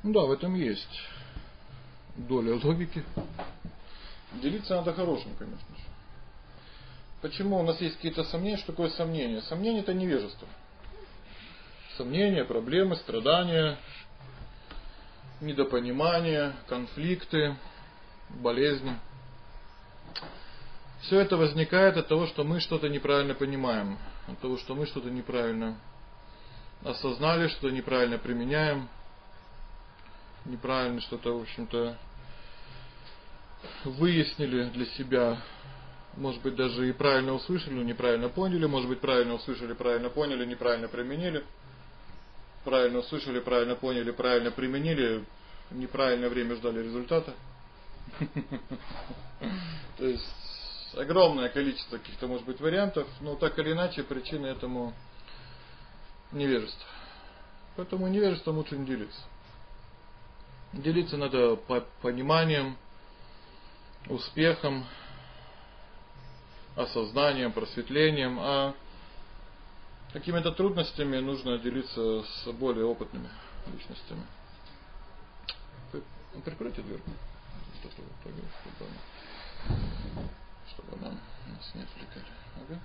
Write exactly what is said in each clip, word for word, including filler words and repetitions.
Ну да, в этом есть доля логики. Делиться надо хорошим, конечно же. Почему у нас есть какие-то сомнения? Что такое сомнение? Сомнение — это невежество. Сомнения, проблемы, страдания, недопонимание, конфликты, болезни. Все это возникает от того, что мы что-то неправильно понимаем, от того, что мы что-то неправильно осознали, что неправильно применяем, неправильно что-то, в общем-то, выяснили для себя, может быть, даже и правильно услышали, но неправильно поняли, может быть, правильно услышали, правильно поняли, неправильно применили, правильно услышали, правильно поняли, правильно применили, неправильное время ждали результата. То есть огромное количество каких-то, может быть, вариантов, но так или иначе причина этому невежество. Поэтому невежеством лучше не делиться. Делиться надо по пониманием, успехом, осознанием, просветлением, а какими-то трудностями нужно делиться с более опытными личностями. Прикройте дверь, чтобы нам нас не отвлекали. Ага.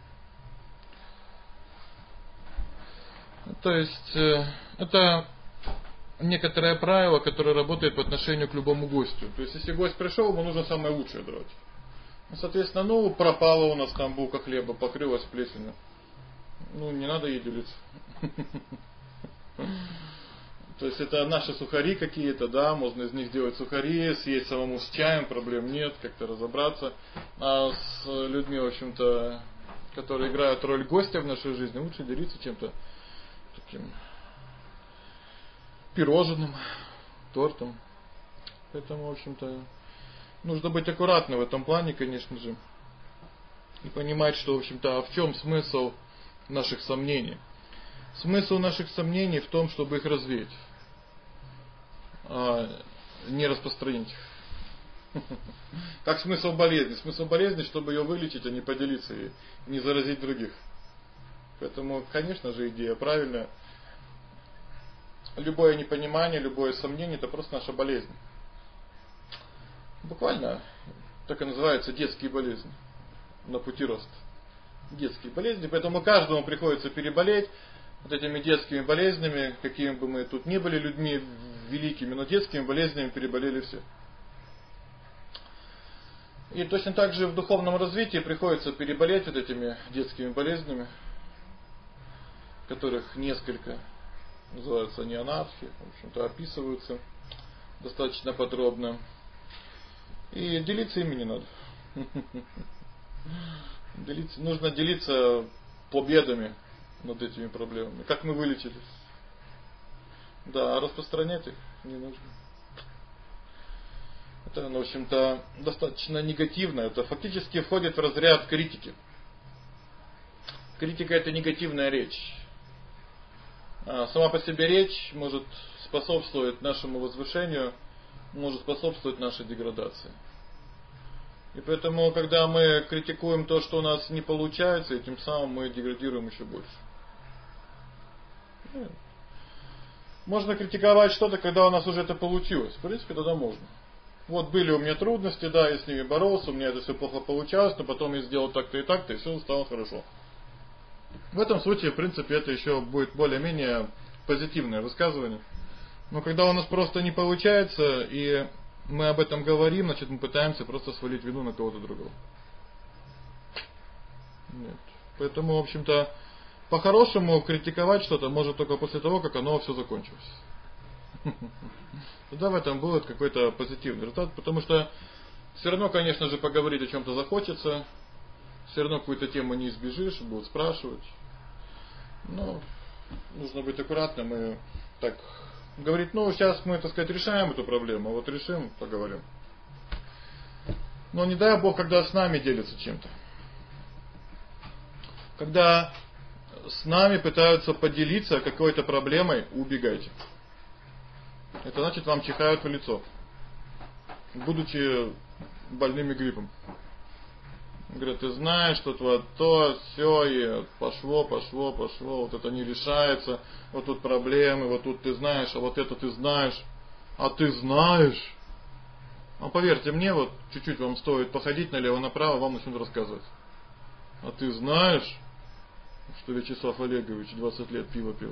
То есть это некоторое правило, которое работает по отношению к любому гостю. То есть если гость пришел, ему нужно самое лучшее давать. Соответственно, ну пропало у нас там булка хлеба, покрылась плесенью. Ну не надо ей делиться. То есть это наши сухари какие-то, да, можно из них сделать сухари, съесть самому с чаем, проблем нет, как-то разобраться. А с людьми, в общем-то, которые играют роль гостя в нашей жизни, лучше делиться чем-то таким пирожным, тортом. Поэтому, в общем-то, нужно быть аккуратным в этом плане, конечно же. И понимать, что, в общем-то, а в чем смысл наших сомнений? Смысл наших сомнений в том, чтобы их развеять, а не распространить их. Как смысл болезни? Смысл болезни, чтобы ее вылечить, а не поделиться ей, не заразить других. Поэтому, конечно же, идея правильная. Любое непонимание, любое сомнение — это просто наша болезнь. Буквально так и называются детские болезни на пути роста. Детские болезни, поэтому каждому приходится переболеть вот этими детскими болезнями, какими бы мы тут ни были людьми великими, но детскими болезнями переболели все. И точно так же в духовном развитии приходится переболеть вот этими детскими болезнями, которых несколько, называются они анархи, в общем-то описываются достаточно подробно. И делиться ими не надо. Делиться, нужно делиться победами над этими проблемами. Как мы вылечились. Да, а распространять их не нужно. Это, ну, в общем-то, достаточно негативно. Это фактически входит в разряд критики. Критика — это негативная речь. А сама по себе речь может способствовать нашему возвышению, может способствовать нашей деградации. И поэтому, когда мы критикуем то, что у нас не получается, и тем самым мы деградируем еще больше. Можно критиковать что-то, когда у нас уже это получилось. В принципе, тогда можно. Вот были у меня трудности, да, я с ними боролся, у меня это все плохо получалось, но потом я сделал так-то и так-то, и все стало хорошо. В этом случае, в принципе, это еще будет более-менее позитивное высказывание. Но когда у нас просто не получается, и мы об этом говорим, значит, мы пытаемся просто свалить вину на кого-то другого. Нет. Поэтому, в общем-то, по-хорошему критиковать что-то может только после того, как оно все закончилось. Тогда в этом будет какой-то позитивный результат, потому что все равно, конечно же, поговорить о чем-то захочется, все равно какую-то тему не избежишь, будут спрашивать. Но нужно быть аккуратным и так говорить, ну, сейчас мы, так сказать, решаем эту проблему, вот решим, поговорим. Но не дай Бог, когда с нами делятся чем-то. Когда с нами пытаются поделиться какой-то проблемой, убегайте. Это значит, вам чихают в лицо, будучи больными гриппом. Говорят, ты знаешь, тут вот то, все, и пошло, пошло, пошло, вот это не решается, вот тут проблемы, вот тут ты знаешь, а вот это ты знаешь, а ты знаешь. А поверьте мне, вот чуть-чуть вам стоит походить налево-направо, вам начнут рассказывать. А ты знаешь, что Вячеслав Олегович двадцать лет пиво пил?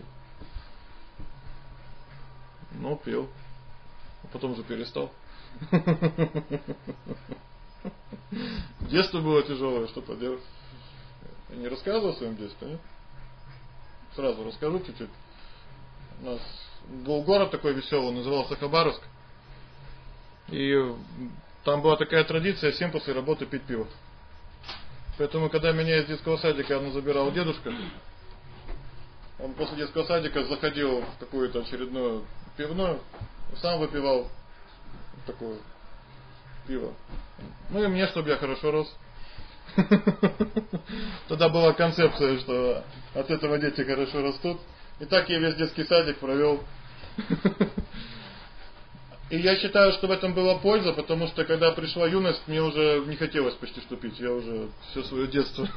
Ну, пил. А потом же перестал. Детство было тяжелое, что поделать. Я не рассказывал о своем детстве, нет? Сразу расскажу чуть-чуть. У нас был город такой веселый, назывался Хабаровск. И там была такая традиция всем после работы пить пиво. Поэтому, когда меня из детского садика забирал дедушка, он после детского садика заходил в какую-то очередную пивную, сам выпивал такое пиво. Ну и мне, чтобы я хорошо рос. Тогда была концепция, что от этого дети хорошо растут. И так я весь детский садик провел. И я считаю, что в этом была польза, потому что когда пришла юность, мне уже не хотелось почти что пить. Я уже все свое детство,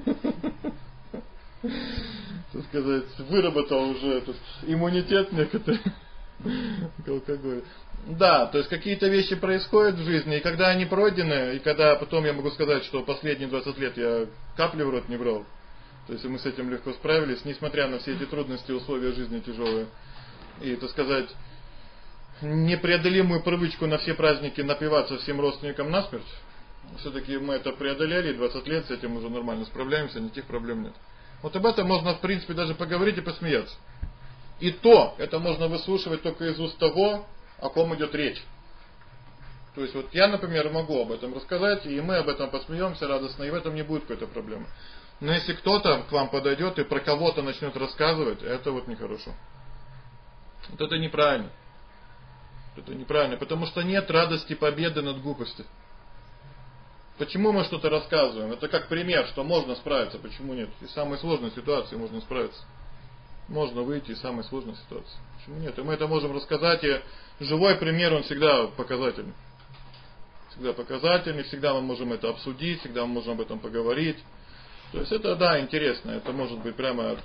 так сказать, выработал уже этот иммунитет некоторый к алкоголю. Да, то есть какие-то вещи происходят в жизни, и когда они пройдены, и когда потом я могу сказать, что последние двадцать лет я капли в рот не брал, то есть мы с этим легко справились, несмотря на все эти трудности, условия жизни тяжелые, и, так сказать, непреодолимую привычку на все праздники напиваться всем родственникам насмерть, все-таки мы это преодолели, двадцать лет с этим уже нормально справляемся, никаких проблем нет. Вот об этом можно, в принципе, даже поговорить и посмеяться. И то, это можно выслушивать только из уст того, о ком идет речь. То есть вот я, например, могу об этом рассказать, и мы об этом посмеемся радостно, и в этом не будет какой-то проблемы. Но если кто-то к вам подойдет и про кого-то начнет рассказывать, это вот нехорошо. Вот это неправильно. Это неправильно, потому что нет радости победы над глупостью. Почему мы что-то рассказываем? Это как пример, что можно справиться, почему нет? Из самой сложной ситуации можно справиться. Можно выйти из самой сложной ситуации. Почему нет? И мы это можем рассказать, и живой пример, он всегда показательный. Всегда показательный, всегда мы можем это обсудить, всегда мы можем об этом поговорить. То есть это, да, интересно, это может быть прямо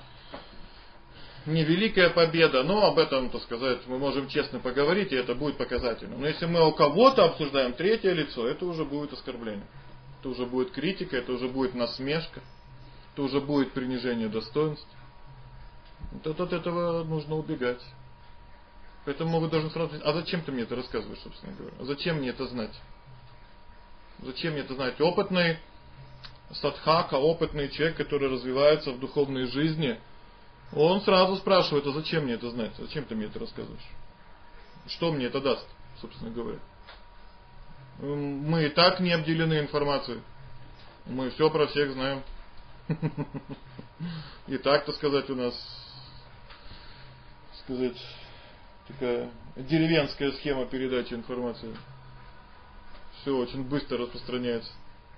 не великая победа, но об этом, так сказать, мы можем честно поговорить, и это будет показательно. Но если мы у кого-то обсуждаем третье лицо, это уже будет оскорбление. Это уже будет критика, это уже будет насмешка, это уже будет принижение достоинств. Вот от этого нужно убегать. Поэтому вы должны сразу сказать, а зачем ты мне это рассказываешь, собственно говоря? А зачем мне это знать? Зачем мне это знать? Опытный садхака, опытный человек, который развивается в духовной жизни, он сразу спрашивает, а зачем мне это знать? Зачем ты мне это рассказываешь? Что мне это даст, собственно говоря? Мы и так не обделены информацией. Мы все про всех знаем. И так, так сказать, у нас, так сказать, такая деревенская схема передачи информации. Все очень быстро распространяется.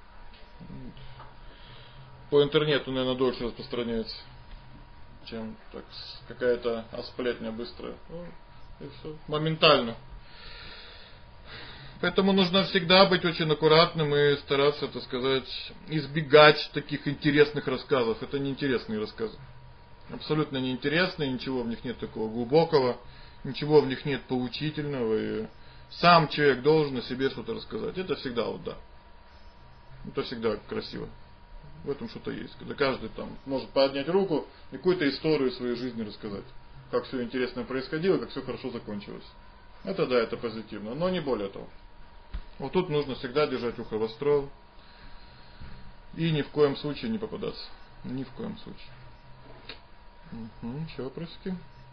По интернету, наверное, дольше распространяется, чем так какая-то сплетня быстрая. Ну, и все. Моментально. Поэтому нужно всегда быть очень аккуратным и стараться, так сказать, избегать таких интересных рассказов. Это неинтересные рассказы. Абсолютно неинтересные, ничего в них нет такого глубокого, ничего в них нет поучительного. И сам человек должен о себе что-то рассказать. Это всегда вот да. Это всегда красиво. В этом что-то есть. Когда каждый там может поднять руку и какую-то историю своей жизни рассказать. Как все интересно происходило, как все хорошо закончилось. Это да, это позитивно, но не более того. Вот тут нужно всегда держать ухо востро и ни в коем случае не попадаться. Ни в коем случае. Угу, еще вопросики?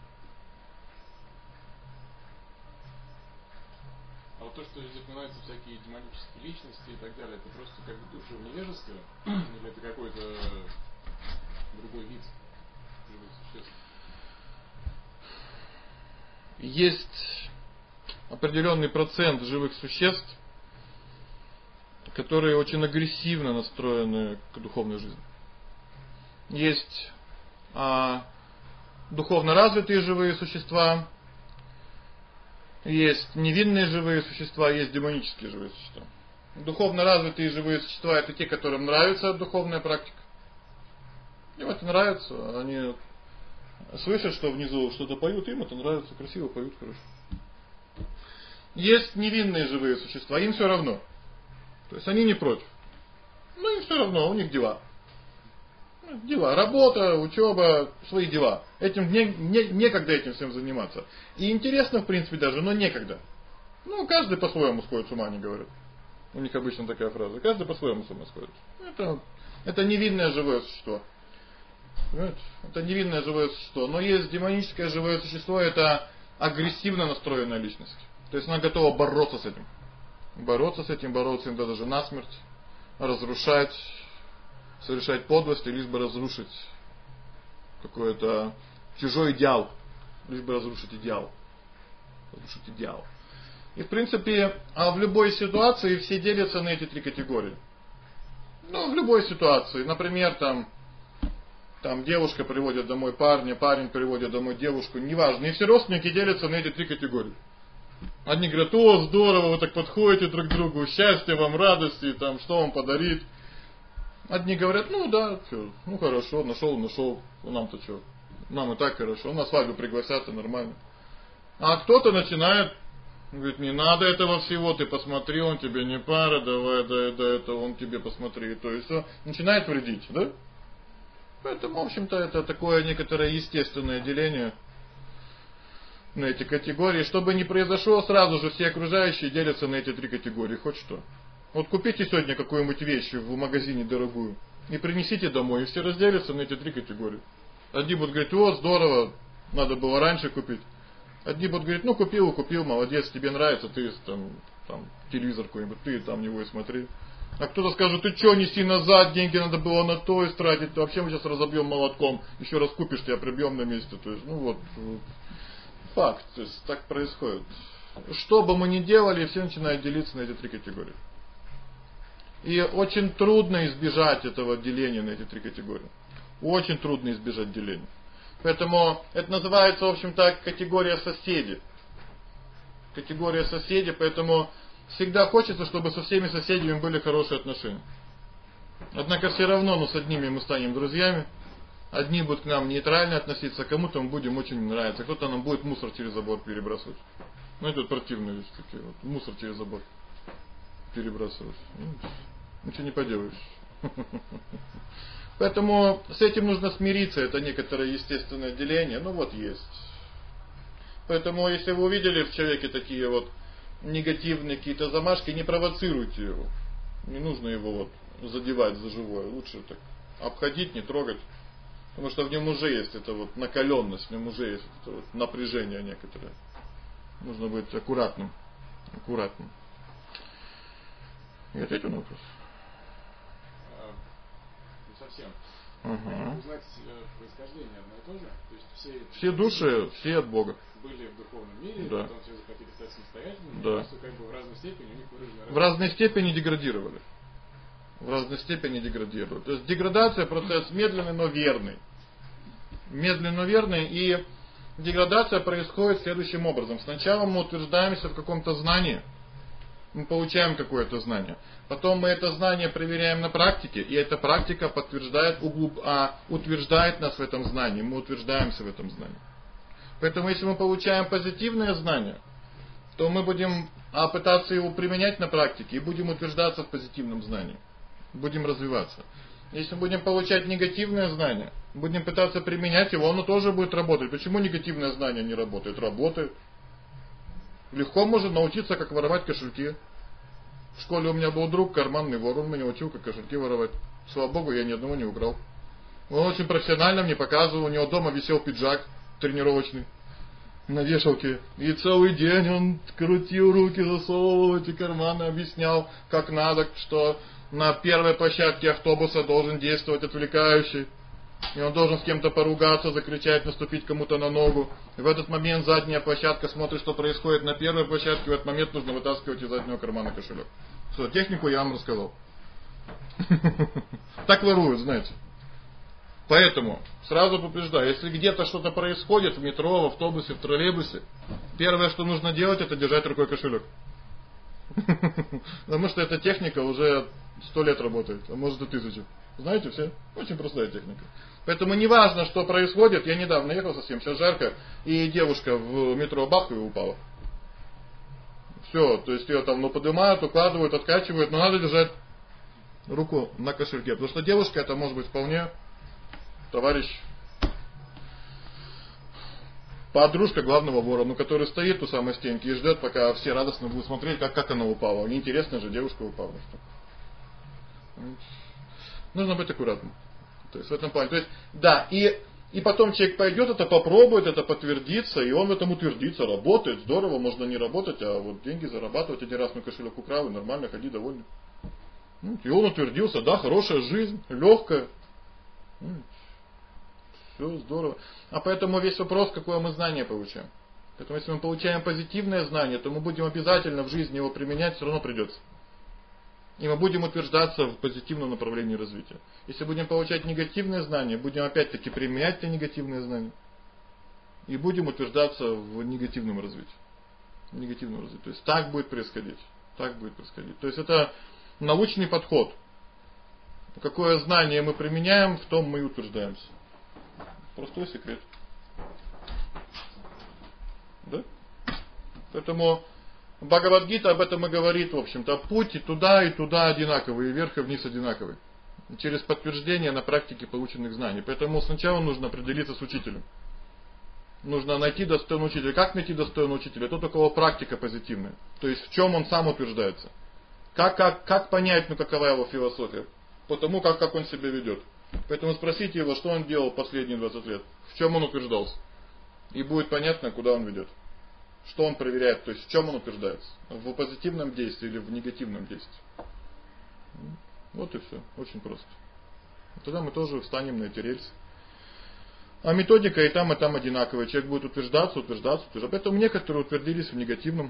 А вот то, что здесь упоминаются всякие демонические личности и так далее, это просто как бы душевное невежество или это какой-то другой вид живых существ? Есть определенный процент живых существ, которые очень агрессивно настроены к духовной жизни. Есть а, духовно развитые живые существа, есть невинные живые существа, есть демонические живые существа. Духовно развитые живые существа — это те, которым нравится духовная практика. Им это нравится, они слышат, что внизу что-то поют, им это нравится, красиво поют, хорошо. Есть невинные живые существа, им все равно. То есть они не против. Но им все равно, у них дела. Дела, работа, учеба, свои дела. Этим не, не, некогда этим всем заниматься. И интересно, в принципе, даже, но некогда. Ну, каждый по-своему сходит с ума, они говорят. У них обычно такая фраза. Каждый по-своему с ума сходит. Это, это невинное живое существо. Понимаете? Это невинное живое существо. Но есть демоническое живое существо, это агрессивно настроенная личность. То есть она готова бороться с этим. Бороться с этим, бороться им даже насмерть. Разрушать, совершать подлости, лишь бы разрушить какой-то чужой идеал. Лишь бы разрушить идеал. Разрушить идеал. И в принципе, а в любой ситуации все делятся на эти три категории. Ну, в любой ситуации. Например, там, там девушка приводит домой парня, парень приводит домой девушку, неважно. И все родственники делятся на эти три категории. Одни говорят: о, здорово, вы так подходите друг к другу, счастья вам, радости, там, что вам подарить. Одни говорят: ну да, что, ну хорошо, нашел, нашел, нам-то что, нам и так хорошо, на свадьбу пригласят, и нормально. А кто-то начинает, говорит: не надо этого всего, ты посмотри, он тебе не пара, давай до, до этого он тебе посмотри, то есть все, начинает вредить, да? Поэтому, в общем-то, это такое некоторое естественное деление на эти категории. Чтобы не произошло, сразу же все окружающие делятся на эти три категории. Хоть что. Вот купите сегодня какую-нибудь вещь в магазине дорогую и принесите домой, и все разделятся на эти три категории. Одни будут говорить: о, здорово, надо было раньше купить. Одни будут говорить: ну купил, купил, молодец, тебе нравится, ты там, там телевизор какой-нибудь, ты там него и смотри. А кто-то скажет: ты что, неси назад, деньги надо было на то истратить, ты вообще мы сейчас разобьем молотком, еще раз купишь, тебя прибьем на месте. То есть, ну вот, факт, то есть так происходит. Что бы мы ни делали, все начинают делиться на эти три категории. И очень трудно избежать этого деления на эти три категории. Очень трудно избежать деления. Поэтому это называется, в общем-то, категория соседей. Категория соседей, поэтому всегда хочется, чтобы со всеми соседями были хорошие отношения. Однако все равно, ну, с одними мы станем друзьями. Одни будут к нам нейтрально относиться, кому-то мы будем очень нравиться, кто-то нам будет мусор через забор перебрасывать. Ну, это противные вещи такие вот. Мусор через забор перебрасывать. Ну, ничего не поделаешь. Поэтому с этим нужно смириться, это некоторое естественное деление, ну вот есть. Поэтому, если вы увидели в человеке такие вот негативные какие-то замашки, не провоцируйте его. Не нужно его вот задевать за живое, лучше так обходить, не трогать. Потому что в нем уже есть эта вот накаленность, в нем уже есть это вот напряжение некоторое. Нужно быть аккуратным. Аккуратным. И ответил на вопрос. Не совсем. Угу. Узнать происхождение одно и то же. То есть все, все души, все от Бога. Были в духовном мире, да. потом все захотели стать самостоятельными, да. просто как бы в разной степени у них выражены разные. В разной степени деградировали. В разной степени деградировали. То есть деградация процесс медленный, но верный. Медленный, но верный. И деградация происходит следующим образом. Сначала мы утверждаемся в каком-то знании. Мы получаем какое-то знание. Потом мы это знание проверяем на практике. И эта практика подтверждает, углуб... а, утверждает нас в этом знании. Мы утверждаемся в этом знании. Поэтому если мы получаем позитивное знание, то мы будем а, пытаться его применять на практике. И будем утверждаться в позитивном знании. Будем развиваться. Если мы будем получать негативное знание, будем пытаться применять его, оно тоже будет работать. Почему негативное знание не работает? Работает. Легко можно научиться, как воровать кошельки. В школе у меня был друг, карманный вор, он меня учил, как кошельки воровать. Слава Богу, я ни одного не украл. Он очень профессионально мне показывал, у него дома висел пиджак тренировочный на вешалке. И целый день он крутил руки, засовывал в эти карманы, объяснял, как надо, что на первой площадке автобуса должен действовать отвлекающий. И он должен с кем-то поругаться, закричать, наступить кому-то на ногу. И в этот момент задняя площадка смотрит, что происходит на первой площадке. В этот момент нужно вытаскивать из заднего кармана кошелек. Что, технику я вам рассказал. Так воруют, знаете. Поэтому, сразу предупреждаю, если где-то что-то происходит, в метро, в автобусе, в троллейбусе, первое, что нужно делать, это держать рукой кошелек. Потому что эта техника уже сто лет работает, а может и тысячу. Знаете все? Очень простая техника. Поэтому не важно, что происходит. Я недавно ехал совсем, сейчас жарко, и девушка в метро бах и упала. Все, то есть ее там ну, поднимают, укладывают, откачивают, но надо держать руку на кошельке. Потому что девушка это может быть вполне товарищ, подружка главного вора, ну который стоит у самой стенки и ждет, пока все радостно будут смотреть, как, как она упала. Неинтересно же, девушка упала. Нужно быть аккуратным. То есть в этом плане. То есть, да, и, и потом человек пойдет, это попробует, это подтвердится, и он в этом утвердится. Работает, здорово, можно не работать, а вот деньги зарабатывать. Один раз мой кошелек украл, и нормально, ходи довольный. И он утвердился, да, хорошая жизнь, легкая. Все здорово. А поэтому весь вопрос, какое мы знание получаем. Поэтому если мы получаем позитивное знание, то мы будем обязательно в жизни его применять, все равно придется. И мы будем утверждаться в позитивном направлении развития. Если будем получать негативные знания, будем опять-таки применять эти негативные знания. И будем утверждаться в негативном развитии. В негативном развитии. То есть так будет происходить. Так будет происходить. То есть это научный подход. Какое знание мы применяем, в том мы и утверждаемся. Простой секрет. Да? Поэтому Бхагавад-гита об этом и говорит, в общем-то, путь и туда, и туда одинаковый, и вверх, и вниз одинаковый. Через подтверждение на практике полученных знаний. Поэтому сначала нужно определиться с учителем. Нужно найти достойного учителя. Как найти достойного учителя? Тот, у кого практика позитивная. То есть в чем он сам утверждается. Как, как, как понять, ну какова его философия? Потому как, как он себя ведет. Поэтому спросите его, что он делал последние двадцать лет. В чем он утверждался. И будет понятно, куда он ведет. Что он проверяет, то есть в чем он утверждается. В позитивном действии или в негативном действии. Вот и все. Очень просто. Тогда мы тоже встанем на эти рельсы. А методика и там, и там одинаковая. Человек будет утверждаться, утверждаться, утверждаться. Поэтому некоторые утвердились в негативном.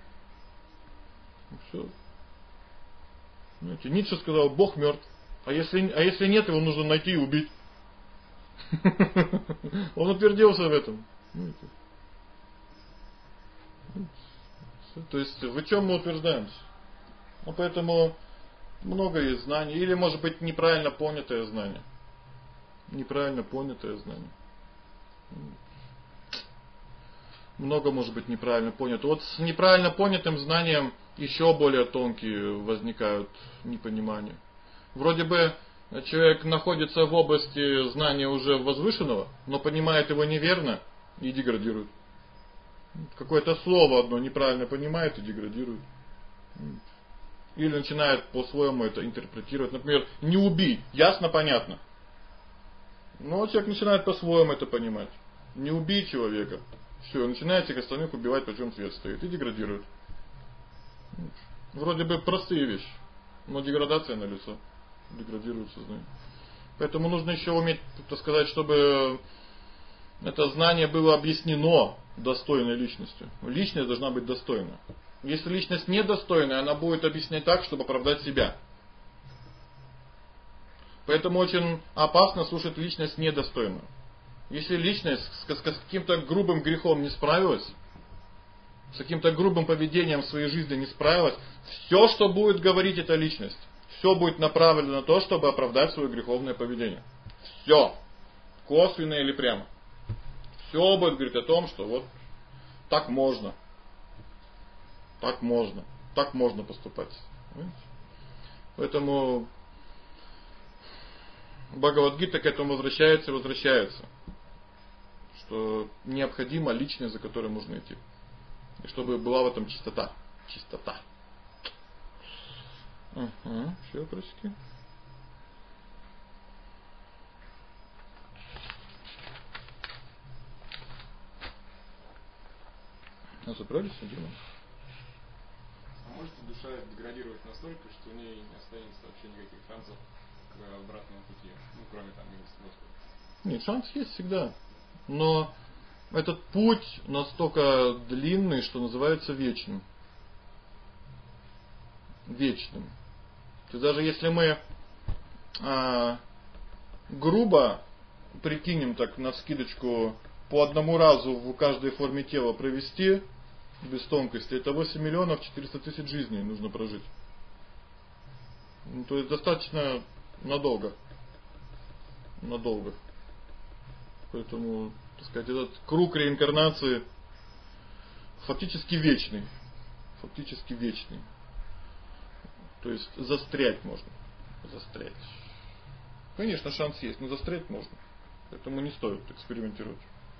Все. Знаете, Ницше сказал, Бог мертв. А если, а если нет, его нужно найти и убить. Он утвердился в этом. То есть в чем мы утверждаемся? Ну, поэтому много есть знаний. Или может быть неправильно понятое знание. Неправильно понятое знание. Много может быть неправильно понято. Вот с неправильно понятым знанием еще более тонкие возникают непонимания. Вроде бы человек находится в области знания уже возвышенного, но понимает его неверно и деградирует. Какое-то слово одно неправильно понимает и деградирует. Или начинает по-своему это интерпретировать. Например, не убий, ясно, понятно. Но человек начинает по-своему это понимать. Не убей человека. Все, начинает всех остальных убивать, почем свет стоит. И деградирует. Вроде бы простые вещи, но деградация налицо. Деградирует сознание. Поэтому нужно еще уметь, так сказать, чтобы это знание было объяснено достойной личностью. Личность должна быть достойна. Если личность недостойная, она будет объяснять так, чтобы оправдать себя. Поэтому очень опасно слушать личность недостойную. Если личность с, с, с каким-то грубым грехом не справилась, с каким-то грубым поведением в своей жизни не справилась, все, что будет говорить эта личность, все будет направлено на то, чтобы оправдать свое греховное поведение. Все. Косвенно или прямо. Все будет говорить о том, что вот так можно. Так можно. Так можно поступать. Понимаете? Поэтому Бхагавад-гита к этому возвращается и возвращается. Что необходима личность, за которой нужно идти. И чтобы была в этом чистота. Чистота. Ага, еще вопросики? А собрались, Дима? А может ли душа деградировать настолько, что у нее не останется вообще никаких шансов к обратному пути? Ну, кроме там милости. Нет, шанс есть всегда. Но этот путь настолько длинный, что называется вечным. Вечным. То есть даже если мы а, грубо прикинем так навскидочку по одному разу в каждой форме тела провести, без тонкости, это восемь миллионов четыреста тысяч жизней нужно прожить. Ну, то есть достаточно надолго. Надолго. Поэтому, так сказать, этот круг реинкарнации фактически вечный. Фактически вечный. То есть застрять можно. Застрять. Конечно, шанс есть, но застрять можно. Поэтому не стоит экспериментировать.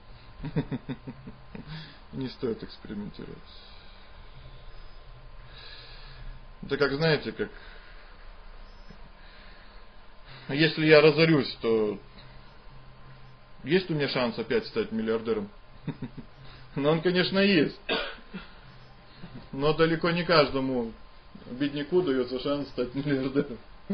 Не стоит экспериментировать. Это как, знаете, как если я разорюсь, то есть у меня шанс опять стать миллиардером? Но он, конечно, есть. Но далеко не каждому бедняку дается шанс стать миллиардером.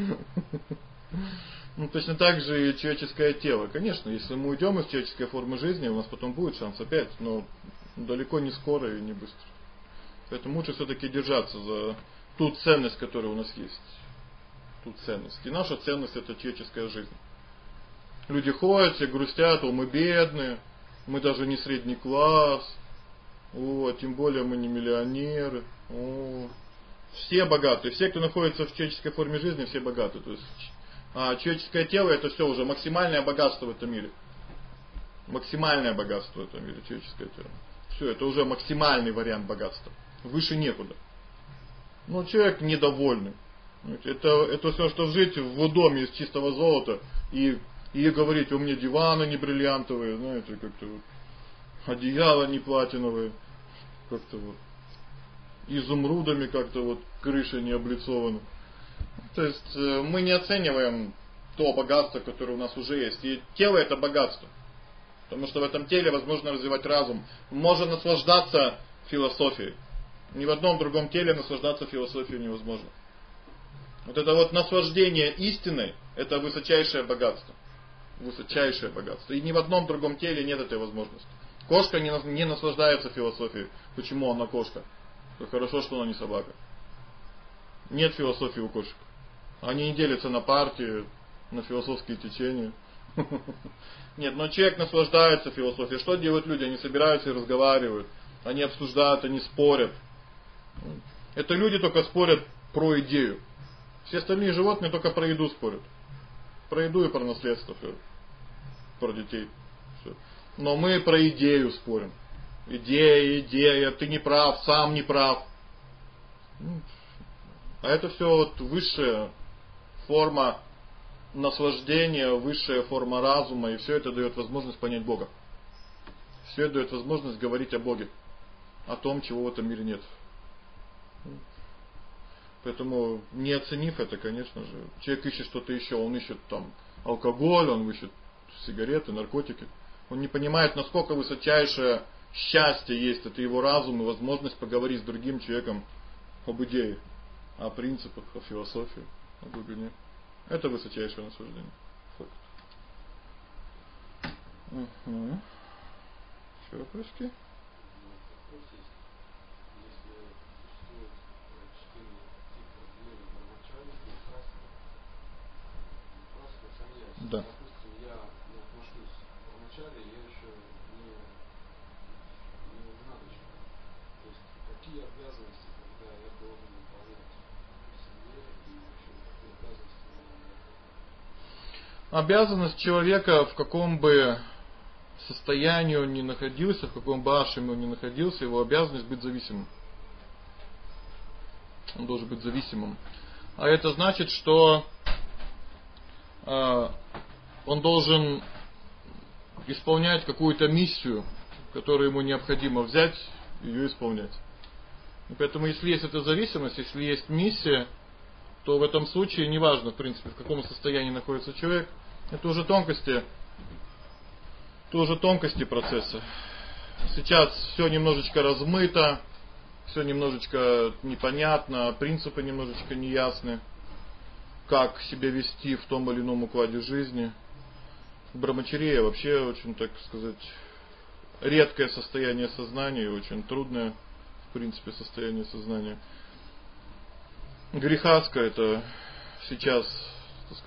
Ну, точно так же и человеческое тело. Конечно, если мы уйдем из человеческой формы жизни, у нас потом будет шанс опять, но далеко не скоро и не быстро. Поэтому лучше все-таки держаться за ту ценность, которая у нас есть. Ту ценность. И наша ценность — это человеческая жизнь. Люди ходят, все грустят, о, мы бедные, мы даже не средний класс, о, тем более мы не миллионеры, о. Все богатые, все, кто находится в человеческой форме жизни, все богаты. То есть а человеческое тело — это все уже максимальное богатство в этом мире. Максимальное богатство в этом мире, человеческое тело. Все, это уже максимальный вариант богатства. Выше некуда. Но человек недовольный. Это, это все, что жить в доме из чистого золота и, и говорить, у меня диваны не бриллиантовые, знаете, как-то вот, одеяла не платиновые, как-то вот изумрудами как-то вот крыша не облицована. То есть мы не оцениваем то богатство, которое у нас уже есть. И тело — это богатство. Потому что в этом теле возможно развивать разум. Можно наслаждаться философией. Ни в одном другом теле наслаждаться философией невозможно. Вот это вот наслаждение истиной — это высочайшее богатство. Высочайшее богатство. И ни в одном другом теле нет этой возможности. Кошка не, не наслаждается философией. Почему она кошка? Хорошо, что она не собака. Нет философии у кошек. Они не делятся на партии, на философские течения. Нет, но человек наслаждается философией. Что делают люди? Они собираются и разговаривают. Они обсуждают, они спорят. Это люди только спорят про идею. Все остальные животные только про еду спорят. Про еду и про наследство. Все. Про детей. Все. Но мы про идею спорим. Идея, идея, ты не прав, сам не прав. А это все вот высшая форма наслаждения, высшая форма разума, и все это дает возможность понять Бога. Все это дает возможность говорить о Боге, о том, чего в этом мире нет. Поэтому, не оценив это, конечно же, человек ищет что-то еще, он ищет там алкоголь, он ищет сигареты, наркотики. Он не понимает, насколько высочайшее счастье есть, это его разум и возможность поговорить с другим человеком об идее, о принципах, о философии, о глубине. Это высочайшее наслаждение. Факт. Угу. Еще вопроски? Да. Допустим, я не отношусь к вначале, я еще не, не надочка. То есть какие обязанности, когда я должен выполнять в семье и вообще какие обязанности у меня? Обязанность человека, в каком бы состоянии он ни находился, в каком бы ашраме он ни находился, его обязанность быть зависимым. Он должен быть зависимым. А это значит, что он должен исполнять какую-то миссию, которую ему необходимо взять и ее исполнять. И поэтому, если есть эта зависимость, если есть миссия, то в этом случае неважно, в принципе, в каком состоянии находится человек, это уже тонкости, это уже тонкости процесса. Сейчас все немножечко размыто, все немножечко непонятно, принципы немножечко неясны. Как себя вести в том или ином укладе жизни. Брахмачария вообще очень, так сказать, редкое состояние сознания и очень трудное, в принципе, состояние сознания. Грехаска — это сейчас, так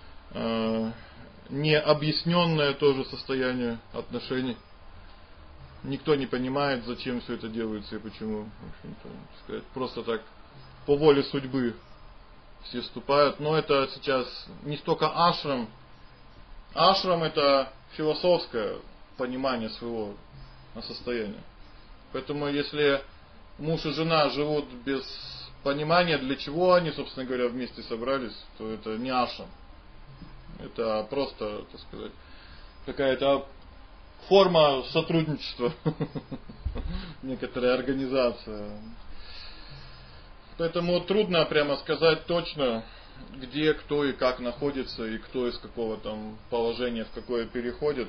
сказать, необъясненное тоже состояние отношений. Никто не понимает, зачем все это делается и почему. В общем-то, сказать, просто так по воле судьбы все вступают. Но это сейчас не столько ашрам. Ашрам это философское понимание своего состояния. Поэтому если муж и жена живут без понимания, для чего они, собственно говоря, вместе собрались, то это не ашрам. Это просто, так сказать, какая-то форма сотрудничества. Некоторая организация. Поэтому трудно прямо сказать точно, где, кто и как находится, и кто из какого там положения в какое переходит.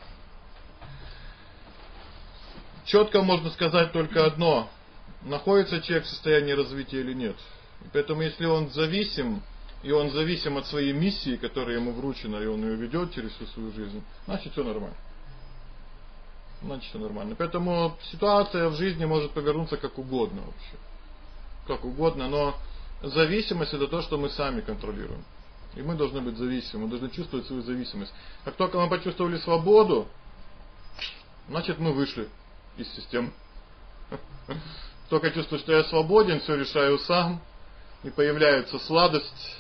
Четко можно сказать только одно: находится человек в состоянии развития или нет. И поэтому если он зависим, и он зависим от своей миссии, которая ему вручена, и он ее ведет через всю свою жизнь, значит все нормально. Значит все нормально. Поэтому ситуация в жизни может повернуться как угодно вообще. Как угодно, но зависимость это то, что мы сами контролируем. И мы должны быть зависимы, мы должны чувствовать свою зависимость. Как только мы почувствовали свободу, значит мы вышли из системы. Только чувствую, что я свободен, все решаю сам, и появляется сладость,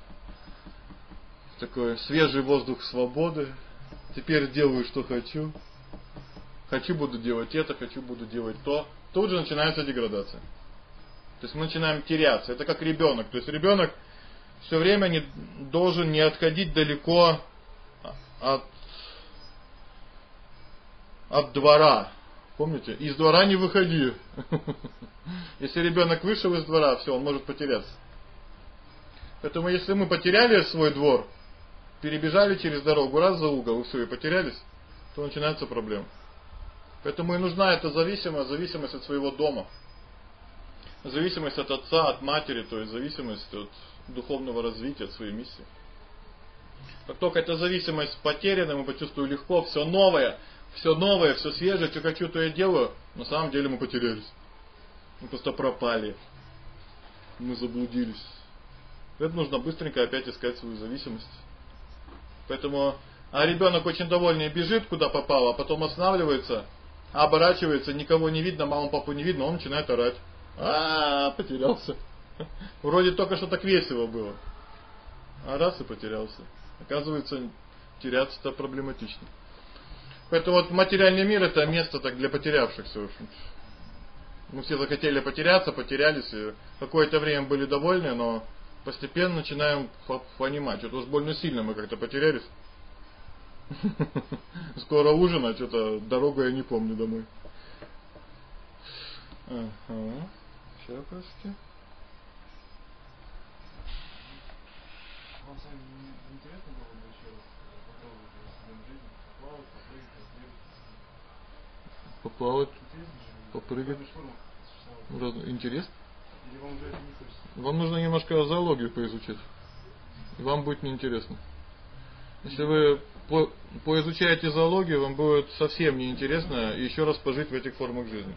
такой свежий воздух свободы. Теперь делаю, что хочу. Хочу, буду делать это, хочу, буду делать то. Тут же начинается деградация. То есть мы начинаем теряться. Это как ребенок. То есть ребенок все время не, должен не отходить далеко от, от двора. Помните? Из двора не выходи. Если ребенок вышел из двора, все, он может потеряться. Поэтому если мы потеряли свой двор, перебежали через дорогу, раз за угол, и все, и потерялись, то начинается проблема. Поэтому и нужна эта зависимость, зависимость от своего дома. Зависимость от отца, от матери, то есть зависимость от духовного развития, от своей миссии. Как только эта зависимость потеряна, мы почувствуем легко, все новое, все новое, все свежее, что хочу, то я делаю. На самом деле мы потерялись. Мы просто пропали. Мы заблудились. Поэтому нужно быстренько опять искать свою зависимость. Поэтому, а ребенок очень довольный бежит, куда попало, а потом останавливается, оборачивается, никого не видно, маму, папу не видно, он начинает орать. А, потерялся. Вроде только что так весело было. А раз и потерялся. Оказывается, теряться-то проблематично. Поэтому вот материальный мир это место так для потерявшихся, в общем-то. Мы все захотели потеряться, потерялись, и какое-то время были довольны, но постепенно начинаем понимать, что-то уж больно сильно мы как-то потерялись. Скоро ужин, а что-то дорогу я не помню домой. Ага. Сейчас, прости. Вам с вами интересно было бы еще раз попробовать в жизни поплавать, попрыгать, Поплавать, попрыгать. Интересно? Или вам уже это не хочется? Вам нужно немножко зоологию поизучать. И вам будет неинтересно. Если вы по, поизучаете зоологию, вам будет совсем неинтересно еще раз пожить в этих формах жизни.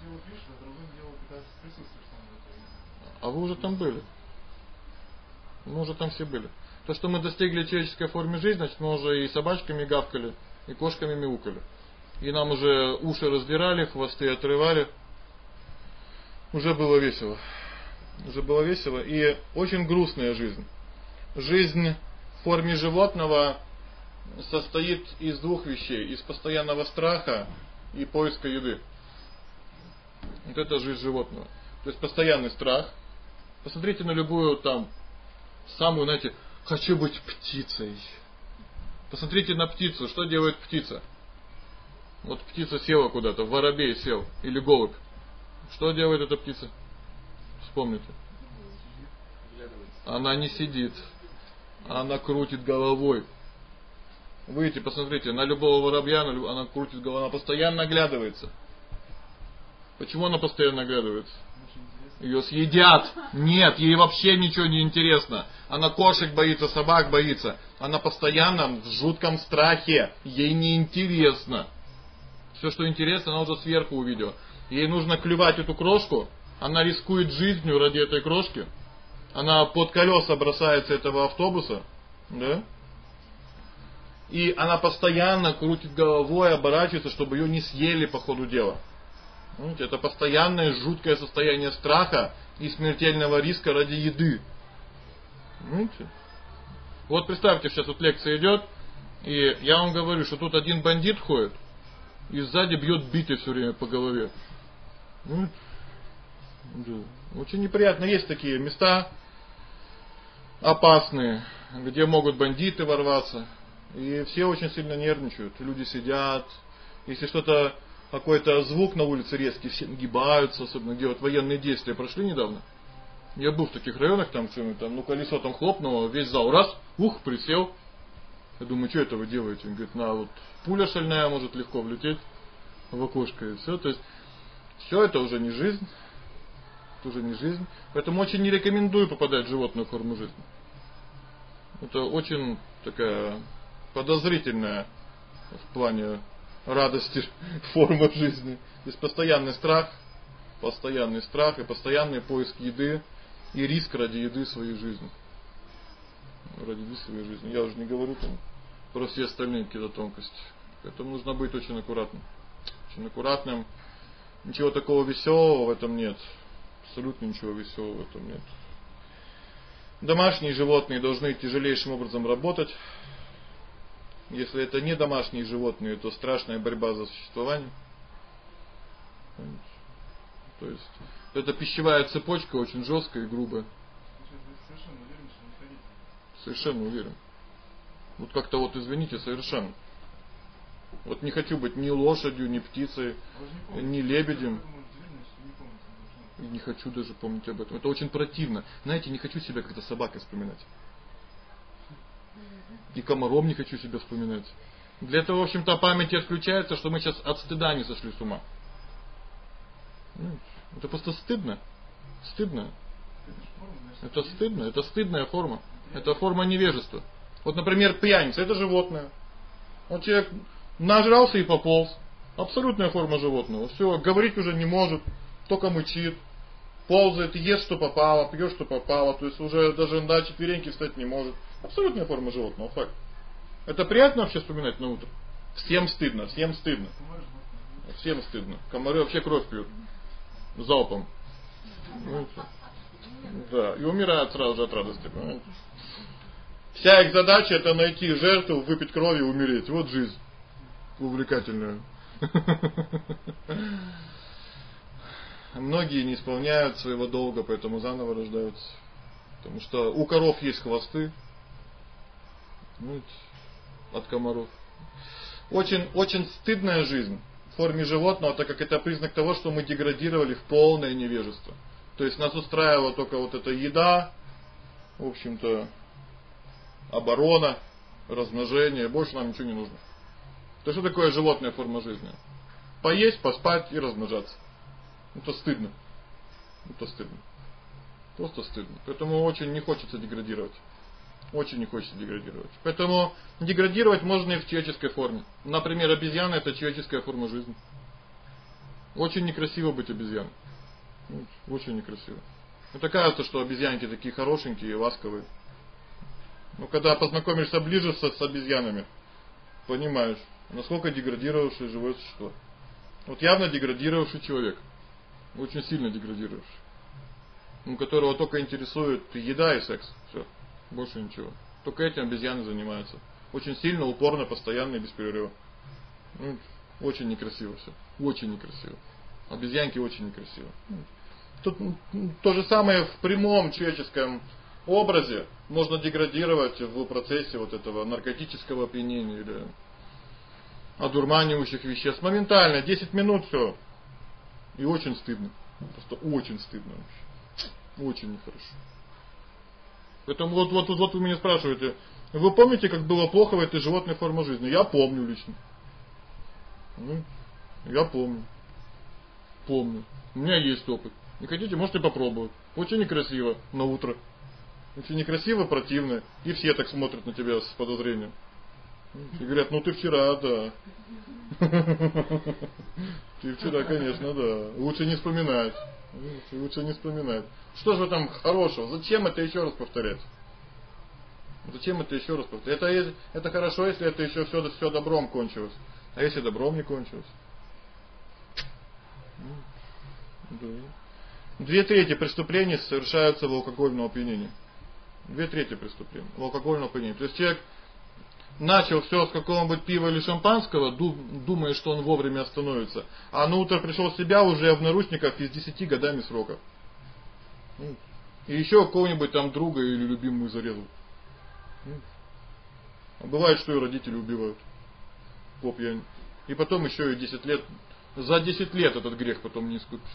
А вы уже там были. Мы уже там все были. То, что мы достигли человеческой формы жизни, значит мы уже и собачками гавкали, и кошками мяукали. И нам уже уши раздирали, хвосты отрывали. Уже было весело. Уже было весело. И очень грустная жизнь. Жизнь в форме животного состоит из двух вещей. Из постоянного страха и поиска еды. Вот это жизнь животного. То есть постоянный страх. Посмотрите на любую там, самую, знаете, хочу быть птицей. Посмотрите на птицу. Что делает птица? Вот птица села куда-то, воробей сел. Или голубь. Что делает эта птица? Вспомните. Она не сидит. Она крутит головой. Выйдите, посмотрите, на любого воробья она крутит головой, она постоянно оглядывается. Почему она постоянно оглядывается? Ее съедят. Нет, ей вообще ничего не интересно. Она кошек боится, собак боится. Она постоянно в жутком страхе. Ей не интересно. Все, что интересно, она уже сверху увидела. Ей нужно клевать эту крошку. Она рискует жизнью ради этой крошки. Она под колеса бросается этого автобуса. Да? И она постоянно крутит головой, оборачивается, чтобы ее не съели по ходу дела. Понимаете? Это постоянное жуткое состояние страха и смертельного риска ради еды. Понимаете? Вот представьте, сейчас вот лекция идет, и я вам говорю, что тут один бандит ходит, и сзади бьет битей все время по голове. Ну, да. Очень неприятно. Есть такие места опасные, где могут бандиты ворваться. И все очень сильно нервничают. Люди сидят. Если что-то, какой-то звук на улице резкий, все нагибаются, особенно где вот военные действия прошли недавно. Я был в таких районах, там, там ну колесо там хлопнуло, весь зал раз, ух, присел. Я думаю, что это вы делаете? Он говорит, на вот пуля шальная может легко влететь в окошко и все. То есть все это уже не жизнь. Это уже не жизнь. Поэтому очень не рекомендую попадать в животную форму жизни. Это очень такая подозрительная в плане радости форма жизни. Есть постоянный страх, постоянный страх и постоянный поиск еды и риск ради еды своей жизни. Ради еды своей жизни. Я уже не говорю там про все остальные какие-то тонкости. Поэтому нужно быть очень аккуратным. Очень аккуратным. Ничего такого веселого в этом нет. Абсолютно ничего веселого в этом нет. Домашние животные должны тяжелейшим образом работать. Если это не домашние животные, то страшная борьба за существование. То есть эта пищевая цепочка очень жесткая и грубая. Совершенно уверен. Вот как-то вот извините, совершенно. Вот не хочу быть ни лошадью, ни птицей, ни лебедем. И не хочу даже помнить об этом. Это очень противно. Знаете, не хочу себя как-то собакой вспоминать. И комаром не хочу себя вспоминать. Для этого, в общем-то, память отключается, что мы сейчас от стыда не сошли с ума. Это просто стыдно. Стыдно. Это стыдно. Это стыдная форма. Это форма невежества. Вот, например, пьяница. Это животное. Вот человек нажрался и пополз. Абсолютная форма животного. Все, говорить уже не может. Только мычит. Ползает, ест, что попало, пьет, что попало. То есть уже даже на четвереньки встать не может. Абсолютная форма животного. Факт. Это приятно вообще вспоминать на утро? Всем стыдно. Всем стыдно. Всем стыдно. Комары вообще кровь пьют. Залпом. Да. И умирают сразу же от радости. Понимаете? Вся их задача это найти жертву, выпить кровь и умереть. Вот жизнь. Увлекательная. Многие не исполняют своего долга, поэтому заново рождаются. Потому что у коров есть хвосты. Ну, от комаров. Очень, очень стыдная жизнь в форме животного, так как это признак того, что мы деградировали в полное невежество. То есть нас устраивала только вот эта еда, в общем-то, оборона, размножение, больше нам ничего не нужно. То что такое животная форма жизни? Поесть, поспать и размножаться. Это стыдно. Это стыдно. Просто стыдно. Поэтому очень не хочется деградировать. Очень не хочется деградировать. Поэтому деградировать можно и в человеческой форме. Например, обезьяна это человеческая форма жизни. Очень некрасиво быть обезьяной. Очень некрасиво. Это кажется, что обезьянки такие хорошенькие и ласковые. Но когда познакомишься ближе с, с обезьянами, понимаешь, насколько деградировавшее живое существо. Вот явно деградировавший человек. Очень сильно деградировавший. У которого только интересует еда и секс. Все. Больше ничего. Только этим обезьяны занимаются. Очень сильно, упорно, постоянно и без перерыва. Ну, очень некрасиво все. Очень некрасиво. Обезьянки очень некрасиво. Тут то же самое в прямом человеческом образе можно деградировать в процессе вот этого наркотического опьянения или одурманивающих веществ. Моментально, десять минут все. И очень стыдно. Просто очень стыдно вообще. Очень нехорошо. Поэтому вот, вот, вот вы меня спрашиваете, вы помните, как было плохо в этой животной форме жизни? Я помню лично. Ну, я помню. Помню. У меня есть опыт. Не хотите, можете попробовать. Очень некрасиво на утро. Очень некрасиво, противно. И все так смотрят на тебя с подозрением. И говорят, ну ты вчера, да. Ты вчера, конечно, да. Лучше не вспоминать. Лучше не вспоминать. Что же там хорошего? Зачем это еще раз повторять? Зачем это еще раз повторять? Это, это хорошо, если это еще все, все добром кончилось. А если добром не кончилось? Да. Две трети преступлений совершаются в алкогольном опьянении. Две трети преступлений в алкогольном опьянении. То есть человек начал все с какого-нибудь пива или шампанского, думая, что он вовремя остановится. А на утро пришел в себя уже в наручниках и с десяти годами срока. И еще какого-нибудь там друга или любимую зарезал. А бывает, что и родители убивают по пьяни. И потом еще и десять лет. За десять лет этот грех потом не искупишь.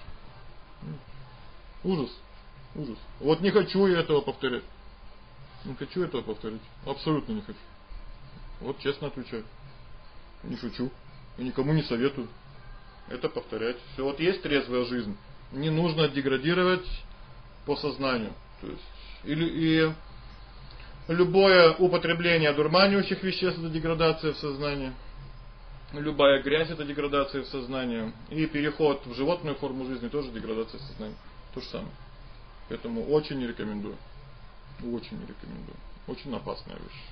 Ужас. Ужас. Вот не хочу я этого повторять. Не хочу этого повторить. Абсолютно не хочу. Вот честно отвечаю. Не шучу. И никому не советую это повторять. Все, вот есть трезвая жизнь. Не нужно деградировать по сознанию. То есть, или, и любое употребление одурманивающих веществ — это деградация в сознании. Любая грязь — это деградация в сознании. И переход в животную форму жизни тоже деградация в сознании. То же самое. Поэтому очень не рекомендую. Очень не рекомендую. Очень опасная вещь.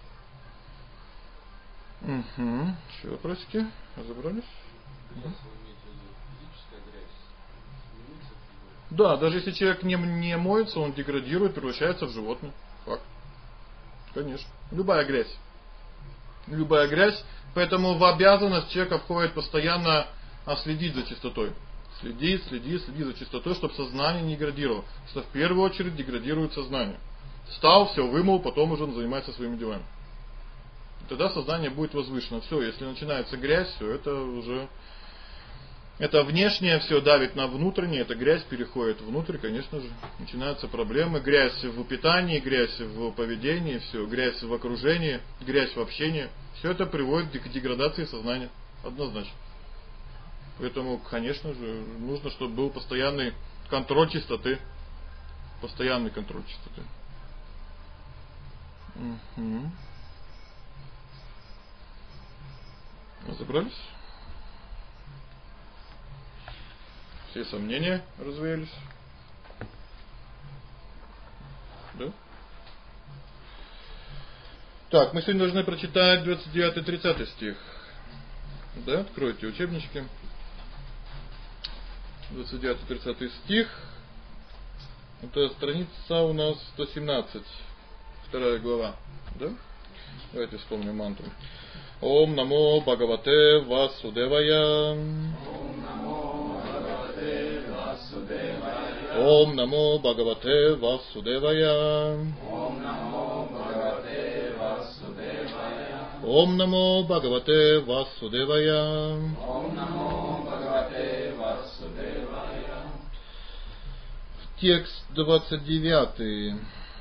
Угу. Еще вопросики? Разобрались? Угу. Да, даже если человек не, не моется, он деградирует, превращается в животное. Факт. Конечно. Любая грязь. Любая грязь. Поэтому в обязанность человека входит постоянно следить за чистотой. Следить, следить, следить за чистотой, чтобы сознание не деградировало. Что в первую очередь деградирует сознание. Встал, все вымыл, потом уже он занимается своими делами. Тогда сознание будет возвышено. Все, если начинается грязь, все, это уже... Это внешнее все давит на внутреннее, эта грязь переходит внутрь, конечно же. Начинаются проблемы. Грязь в питании, грязь в поведении, все, грязь в окружении, грязь в общении. Все это приводит к деградации сознания. Однозначно. Поэтому, конечно же, нужно, чтобы был постоянный контроль чистоты. Постоянный контроль чистоты. Угу. Разобрались? Все сомнения развеялись? Да? Так, мы сегодня должны прочитать двадцать девятый тридцатый стих. Да, откройте учебнички. двадцать девятый тридцатый стих. Это страница у нас сто семнадцать. Вторая глава. Да? Давайте вспомним мантру. Ом намо Бхагавате Васудевая. Ом намо Бхагавате Васудевая. Ом намо Бхагавате Васудевая. Ом намо Бхагавате Васудевая. Ом намо Бхагавате Васудевая. Текст двадцать девятый.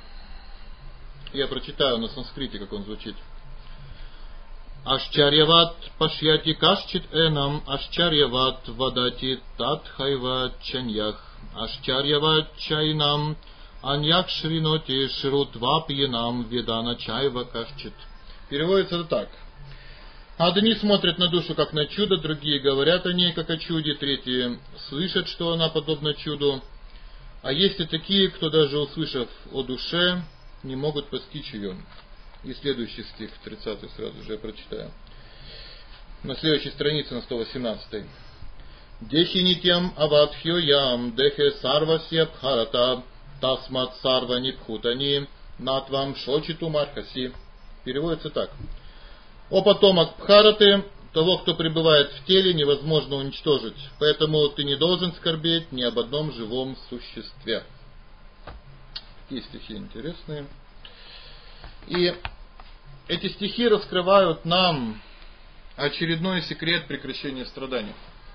Я прочитаю на санскрите, как он звучит. Ашчарьяват пашьяти кашчит энам, ашчарьяват вадати татхайва чаньях, ашчарьяват чайнам, аньях шриноти шрутвапьянам ведана чайва кашчит. Переводится это так. Одни смотрят на душу как на чудо, другие говорят о ней как о чуде, третьи слышат, что она подобна чуду. А есть и такие, кто даже услышав о душе, не могут постичь ее. И следующий стих, тридцатый, сразу же я прочитаю. На следующей странице, на сто восемнадцатой. Дехинитям авадхьоям дехе сарвасья бхарата тасмат сарва нипхутани натвам шочиту мархаси. Переводится так. О потомок Бхараты, того, кто пребывает в теле, невозможно уничтожить. Поэтому ты не должен скорбеть ни об одном живом существе. Такие стихи интересные. И эти стихи раскрывают нам очередной секрет прекращения страданий.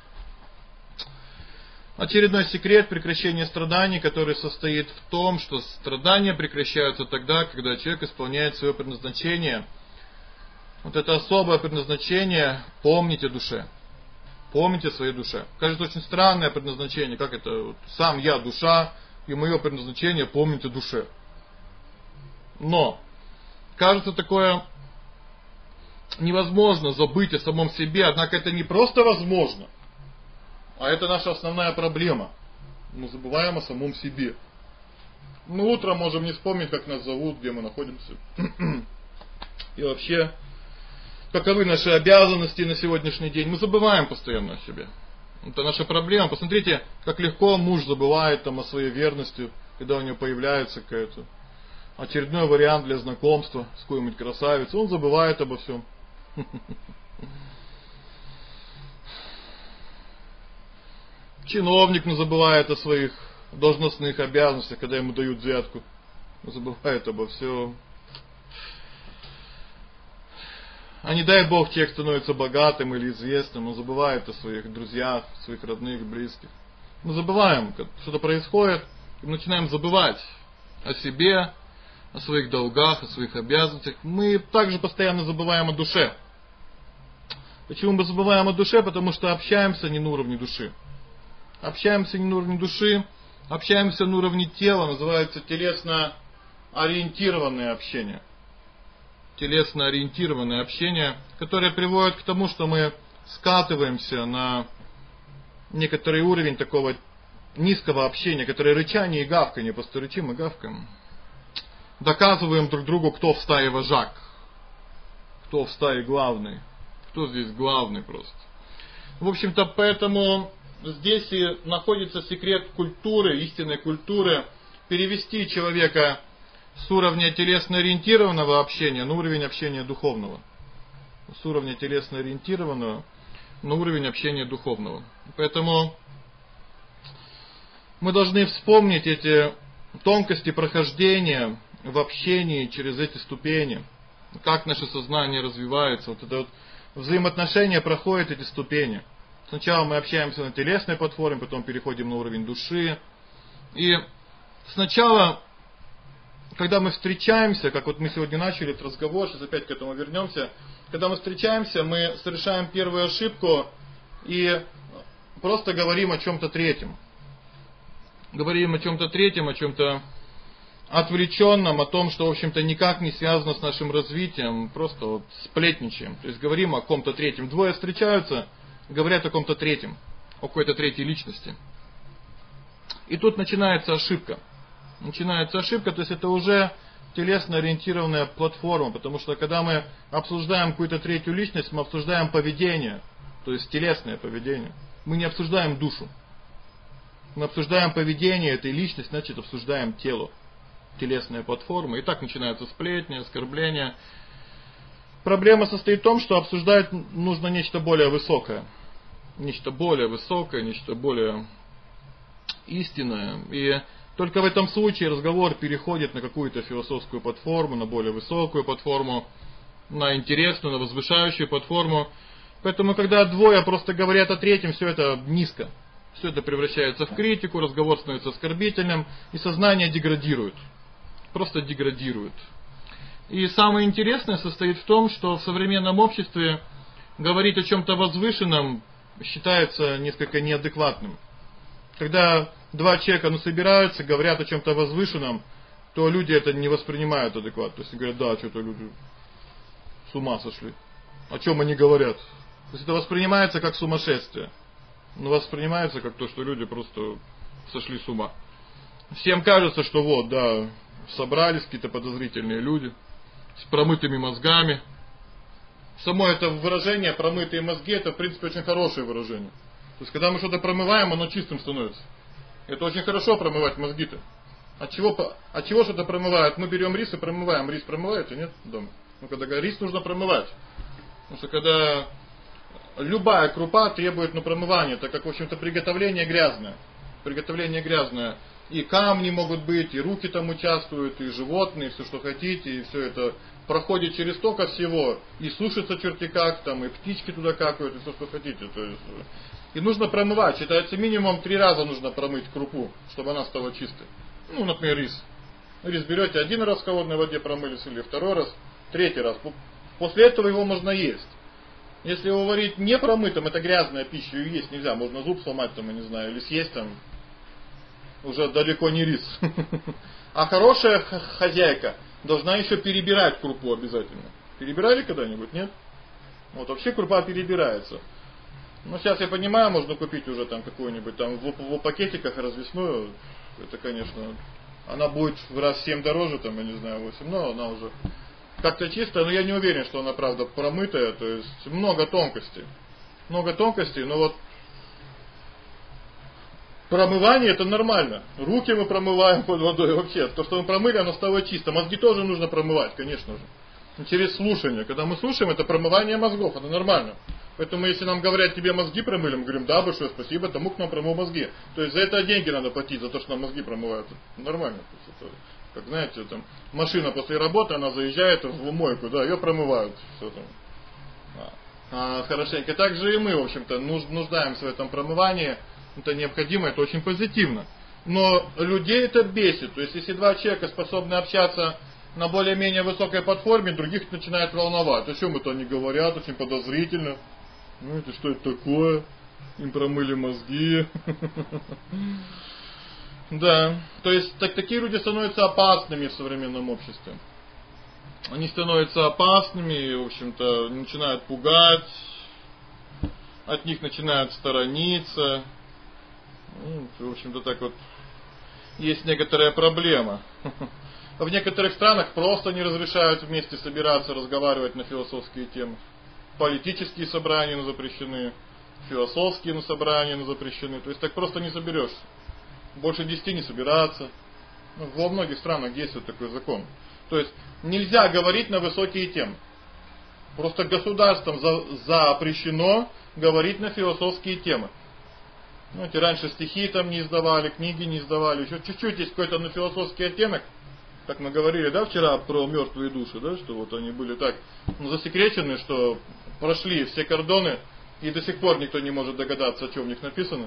Очередной секрет прекращения страданий, который состоит в том, что страдания прекращаются тогда, когда человек исполняет свое предназначение. Вот это особое предназначение — помнить о душе. Помнить о своей душе. Кажется, очень странное предназначение, как это вот, сам я душа, и мое предназначение — помнить о душе. Но кажется, такое невозможно забыть о самом себе, однако это не просто возможно, а это наша основная проблема. Мы забываем о самом себе. Мы утром можем не вспомнить, как нас зовут, где мы находимся. И вообще, каковы наши обязанности на сегодняшний день. Мы забываем постоянно о себе. Это наша проблема. Посмотрите, как легко муж забывает там о своей верности, когда у него появляется какая-то очередной вариант для знакомства с какой-нибудь красавицей. Он забывает обо всем. Чиновник ну, забывает о своих должностных обязанностях, когда ему дают взятку. Забывает обо всем. А не дай Бог, человек становится богатым или известным, он забывает о своих друзьях, своих родных, близких. Мы забываем, что-то происходит, и мы начинаем забывать о себе, о своих долгах, о своих обязанностях. Мы также постоянно забываем о душе. Почему мы забываем о душе? Потому что общаемся не на уровне души. Общаемся не на уровне души, общаемся на уровне тела, называется телесно-ориентированное общение. Телесно-ориентированное общение, которое приводит к тому, что мы скатываемся на некоторый уровень такого низкого общения, которое рычание и гавканье, просто рычим и гавкаем. Доказываем друг другу, кто в стае вожак, кто в стае главный, кто здесь главный просто. В общем-то, поэтому здесь и находится секрет культуры, истинной культуры, перевести человека с уровня телесно-ориентированного общения на уровень общения духовного. С уровня телесно-ориентированного на уровень общения духовного. Поэтому мы должны вспомнить эти тонкости прохождения в общении через эти ступени. Как наше сознание развивается. Вот это вот взаимоотношения проходят эти ступени. Сначала мы общаемся на телесной платформе, потом переходим на уровень души. И сначала, когда мы встречаемся, как вот мы сегодня начали этот разговор, сейчас опять к этому вернемся. Когда мы встречаемся, мы совершаем первую ошибку и просто говорим о чем-то третьем. Говорим о чем-то третьем, о чем-то отвлеченном, о том, что, в общем-то, никак не связано с нашим развитием, просто вот сплетничаем. То есть говорим о ком-то третьем. Двое встречаются, говорят о ком-то третьем, о какой-то третьей личности. И тут начинается ошибка. Начинается ошибка, то есть это уже телесно-ориентированная платформа, потому что когда мы обсуждаем какую-то третью личность, мы обсуждаем поведение, то есть телесное поведение. Мы не обсуждаем душу. Мы обсуждаем поведение этой личности, значит обсуждаем тело. Телесная платформа. И так начинаются сплетни, оскорбления. Проблема состоит в том, что обсуждать нужно нечто более высокое. Нечто более высокое, нечто более истинное. И только в этом случае разговор переходит на какую-то философскую платформу, на более высокую платформу, на интересную, на возвышающую платформу. Поэтому, когда двое просто говорят о третьем, все это низко. Все это превращается в критику, разговор становится оскорбительным, и сознание деградирует. Просто деградирует. И самое интересное состоит в том, что в современном обществе говорить о чем-то возвышенном считается несколько неадекватным. Когда два человека ну, собираются, говорят о чем-то возвышенном, то люди это не воспринимают адекватно. То есть говорят, да, что-то люди с ума сошли. О чем они говорят? То есть это воспринимается как сумасшествие. Но воспринимается как то, что люди просто сошли с ума. Всем кажется, что вот, да, собрались какие-то подозрительные люди с промытыми мозгами. Само это выражение «промытые мозги» это в принципе очень хорошее выражение. То есть когда мы что-то промываем, оно чистым становится. Это очень хорошо промывать мозги-то. От чего, от чего что-то промывают? Мы берем рис и промываем. Рис промываете, нет? Дома. Ну, когда рис нужно промывать. Потому что когда любая крупа требует ну, промывания, так как, в общем-то, приготовление грязное. Приготовление грязное. И камни могут быть, и руки там участвуют, и животные, и все, что хотите, и все это проходит через столько всего, и сушится черти как там, и птички туда какают, и все, что хотите. То есть, и нужно промывать. Считается, минимум три раза нужно промыть крупу, чтобы она стала чистой. Ну, например, рис. Рис берете один раз в холодной воде промылись, или второй раз, третий раз. После этого его можно есть. Если его варить не промытым, это грязная пища, ее есть нельзя. Можно зуб сломать, там, я не знаю, или съесть там. Уже далеко не рис. А хорошая хозяйка должна еще перебирать крупу обязательно. Перебирали когда-нибудь, нет? Вот вообще крупа перебирается. Ну сейчас я понимаю, можно купить уже там какую-нибудь там в, в пакетиках развесную. Это, конечно, она будет в раз семь дороже, там, я не знаю, восемь, но она уже как-то чистая, но я не уверен, что она правда промытая, то есть много тонкостей. Много тонкостей, но вот промывание это нормально. Руки мы промываем под водой вообще. То, что мы промыли, оно стало чисто. Мозги тоже нужно промывать, конечно же. Через слушание. Когда мы слушаем, это промывание мозгов, это нормально. Поэтому если нам говорят, тебе мозги промыли, мы говорим, да, большое спасибо, тому, кто нам промыл мозги. То есть за это деньги надо платить, за то, что нам мозги промывают. Это нормально. Это, как знаете, там машина после работы, она заезжает в мойку, да, ее промывают. Все там. А, хорошенько. Также и мы, в общем-то, нуждаемся в этом промывании. Это необходимо, это очень позитивно. Но людей это бесит. То есть, если два человека способны общаться на более-менее высокой платформе, других начинает волновать. О чем это они говорят, очень подозрительно. Ну, это что это такое? Им промыли мозги. Да. То есть, так, такие люди становятся опасными в современном обществе. Они становятся опасными, в общем-то, начинают пугать. От них начинают сторониться. Ну, в общем-то, так вот, есть некоторая проблема. В некоторых странах просто не разрешают вместе собираться, разговаривать на философские темы. Политические собрания запрещены, философские собрания запрещены. То есть так просто не соберешься. Больше десяти не собираться. Ну, во многих странах действует такой закон. То есть нельзя говорить на высокие темы. Просто государством за, запрещено говорить на философские темы. Ну, эти раньше стихи там не издавали, книги не издавали, еще чуть-чуть есть какой-то ну, философский оттенок. Как мы говорили, да, вчера про мертвые души, да, что вот они были так ну, засекречены, что прошли все кордоны, и до сих пор никто не может догадаться, о чем в них написано.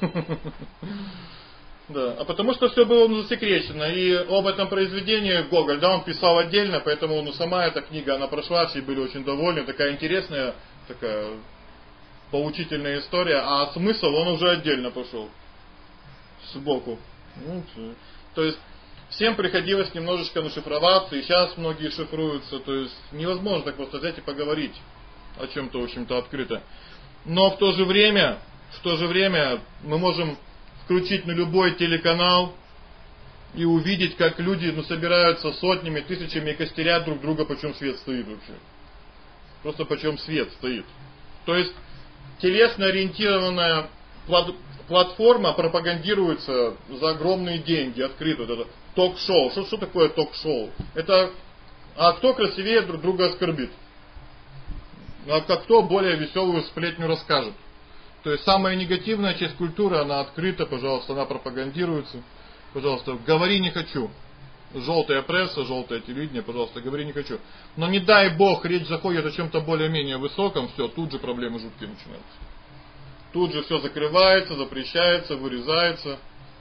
Да, а потому что все было ну, засекречено, и об этом произведении Гоголь, да, он писал отдельно, поэтому ну, сама эта книга, она прошла, все были очень довольны, такая интересная, такая поучительная история, а смысл он уже отдельно пошел, сбоку. Ну, то есть всем приходилось немножечко нашифроваться, и сейчас многие шифруются, то есть невозможно так просто взять и поговорить о чем-то, в общем-то, открыто. Но в то же время, в то же время мы можем включить на любой телеканал и увидеть, как люди ну, собираются сотнями, тысячами и костерят друг друга, почем свет стоит вообще. Просто почем свет стоит. То есть телесно ориентированная платформа пропагандируется за огромные деньги, открыто. Это ток-шоу. Что, что такое ток-шоу? Это а кто красивее друг друга оскорбит? А кто более веселую сплетню расскажет? То есть самая негативная часть культуры, она открыта, пожалуйста, она пропагандируется. Пожалуйста, говори не хочу. Желтая пресса, желтое телевидение, пожалуйста, говори не хочу. Но не дай бог, речь заходит о чем-то более-менее высоком, все, тут же проблемы жуткие начинаются. Тут же все закрывается, запрещается, вырезается.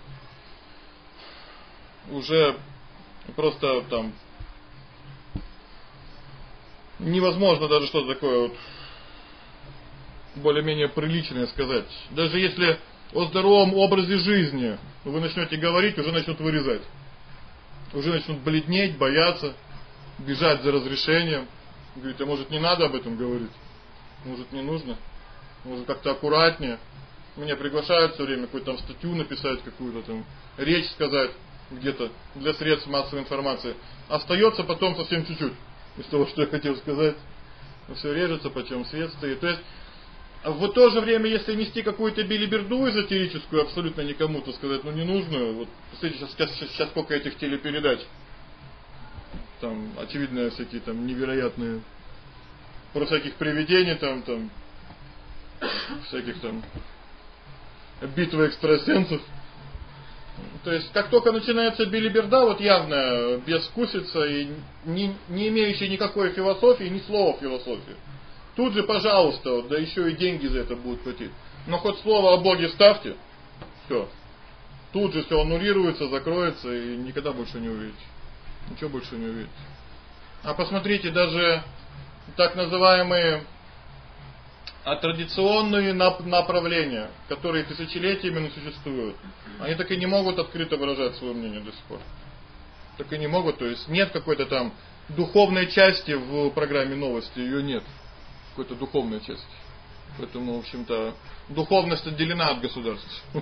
Уже просто там невозможно даже что-то такое вот более-менее приличное сказать. Даже если о здоровом образе жизни вы начнете говорить, уже начнут вырезать. Уже начнут бледнеть, бояться, бежать за разрешением. Говорит, а может не надо об этом говорить? Может не нужно? Может как-то аккуратнее? Меня приглашают все время какую-то там статью написать, какую-то там речь сказать где-то для средств массовой информации. Остается потом совсем чуть-чуть из того, что я хотел сказать. Все режется, почем свет стоит. То есть в то же время, если нести какую-то билиберду эзотерическую, абсолютно никому, то сказать, ну не нужно. Вот посмотрите, сейчас, сейчас, сейчас сколько этих телепередач. Там, очевидно, всякие там невероятные, про всяких привидений, там, там, всяких там, битвы экстрасенсов. То есть, как только начинается билиберда, вот явно безвкусица и не, не имеющая никакой философии, ни слова философии. Тут же, пожалуйста, вот, да еще и деньги за это будут платить. Но хоть слово о Боге ставьте, все. Тут же все аннулируется, закроется и никогда больше не увидите. Ничего больше не увидите. А посмотрите, даже так называемые а традиционные направления, которые тысячелетиями существуют, они так и не могут открыто выражать свое мнение до сих пор. Так и не могут, то есть нет какой-то там духовной части в программе новости, ее нет. Какой-то духовной части. Поэтому, в общем-то, духовность отделена от государства.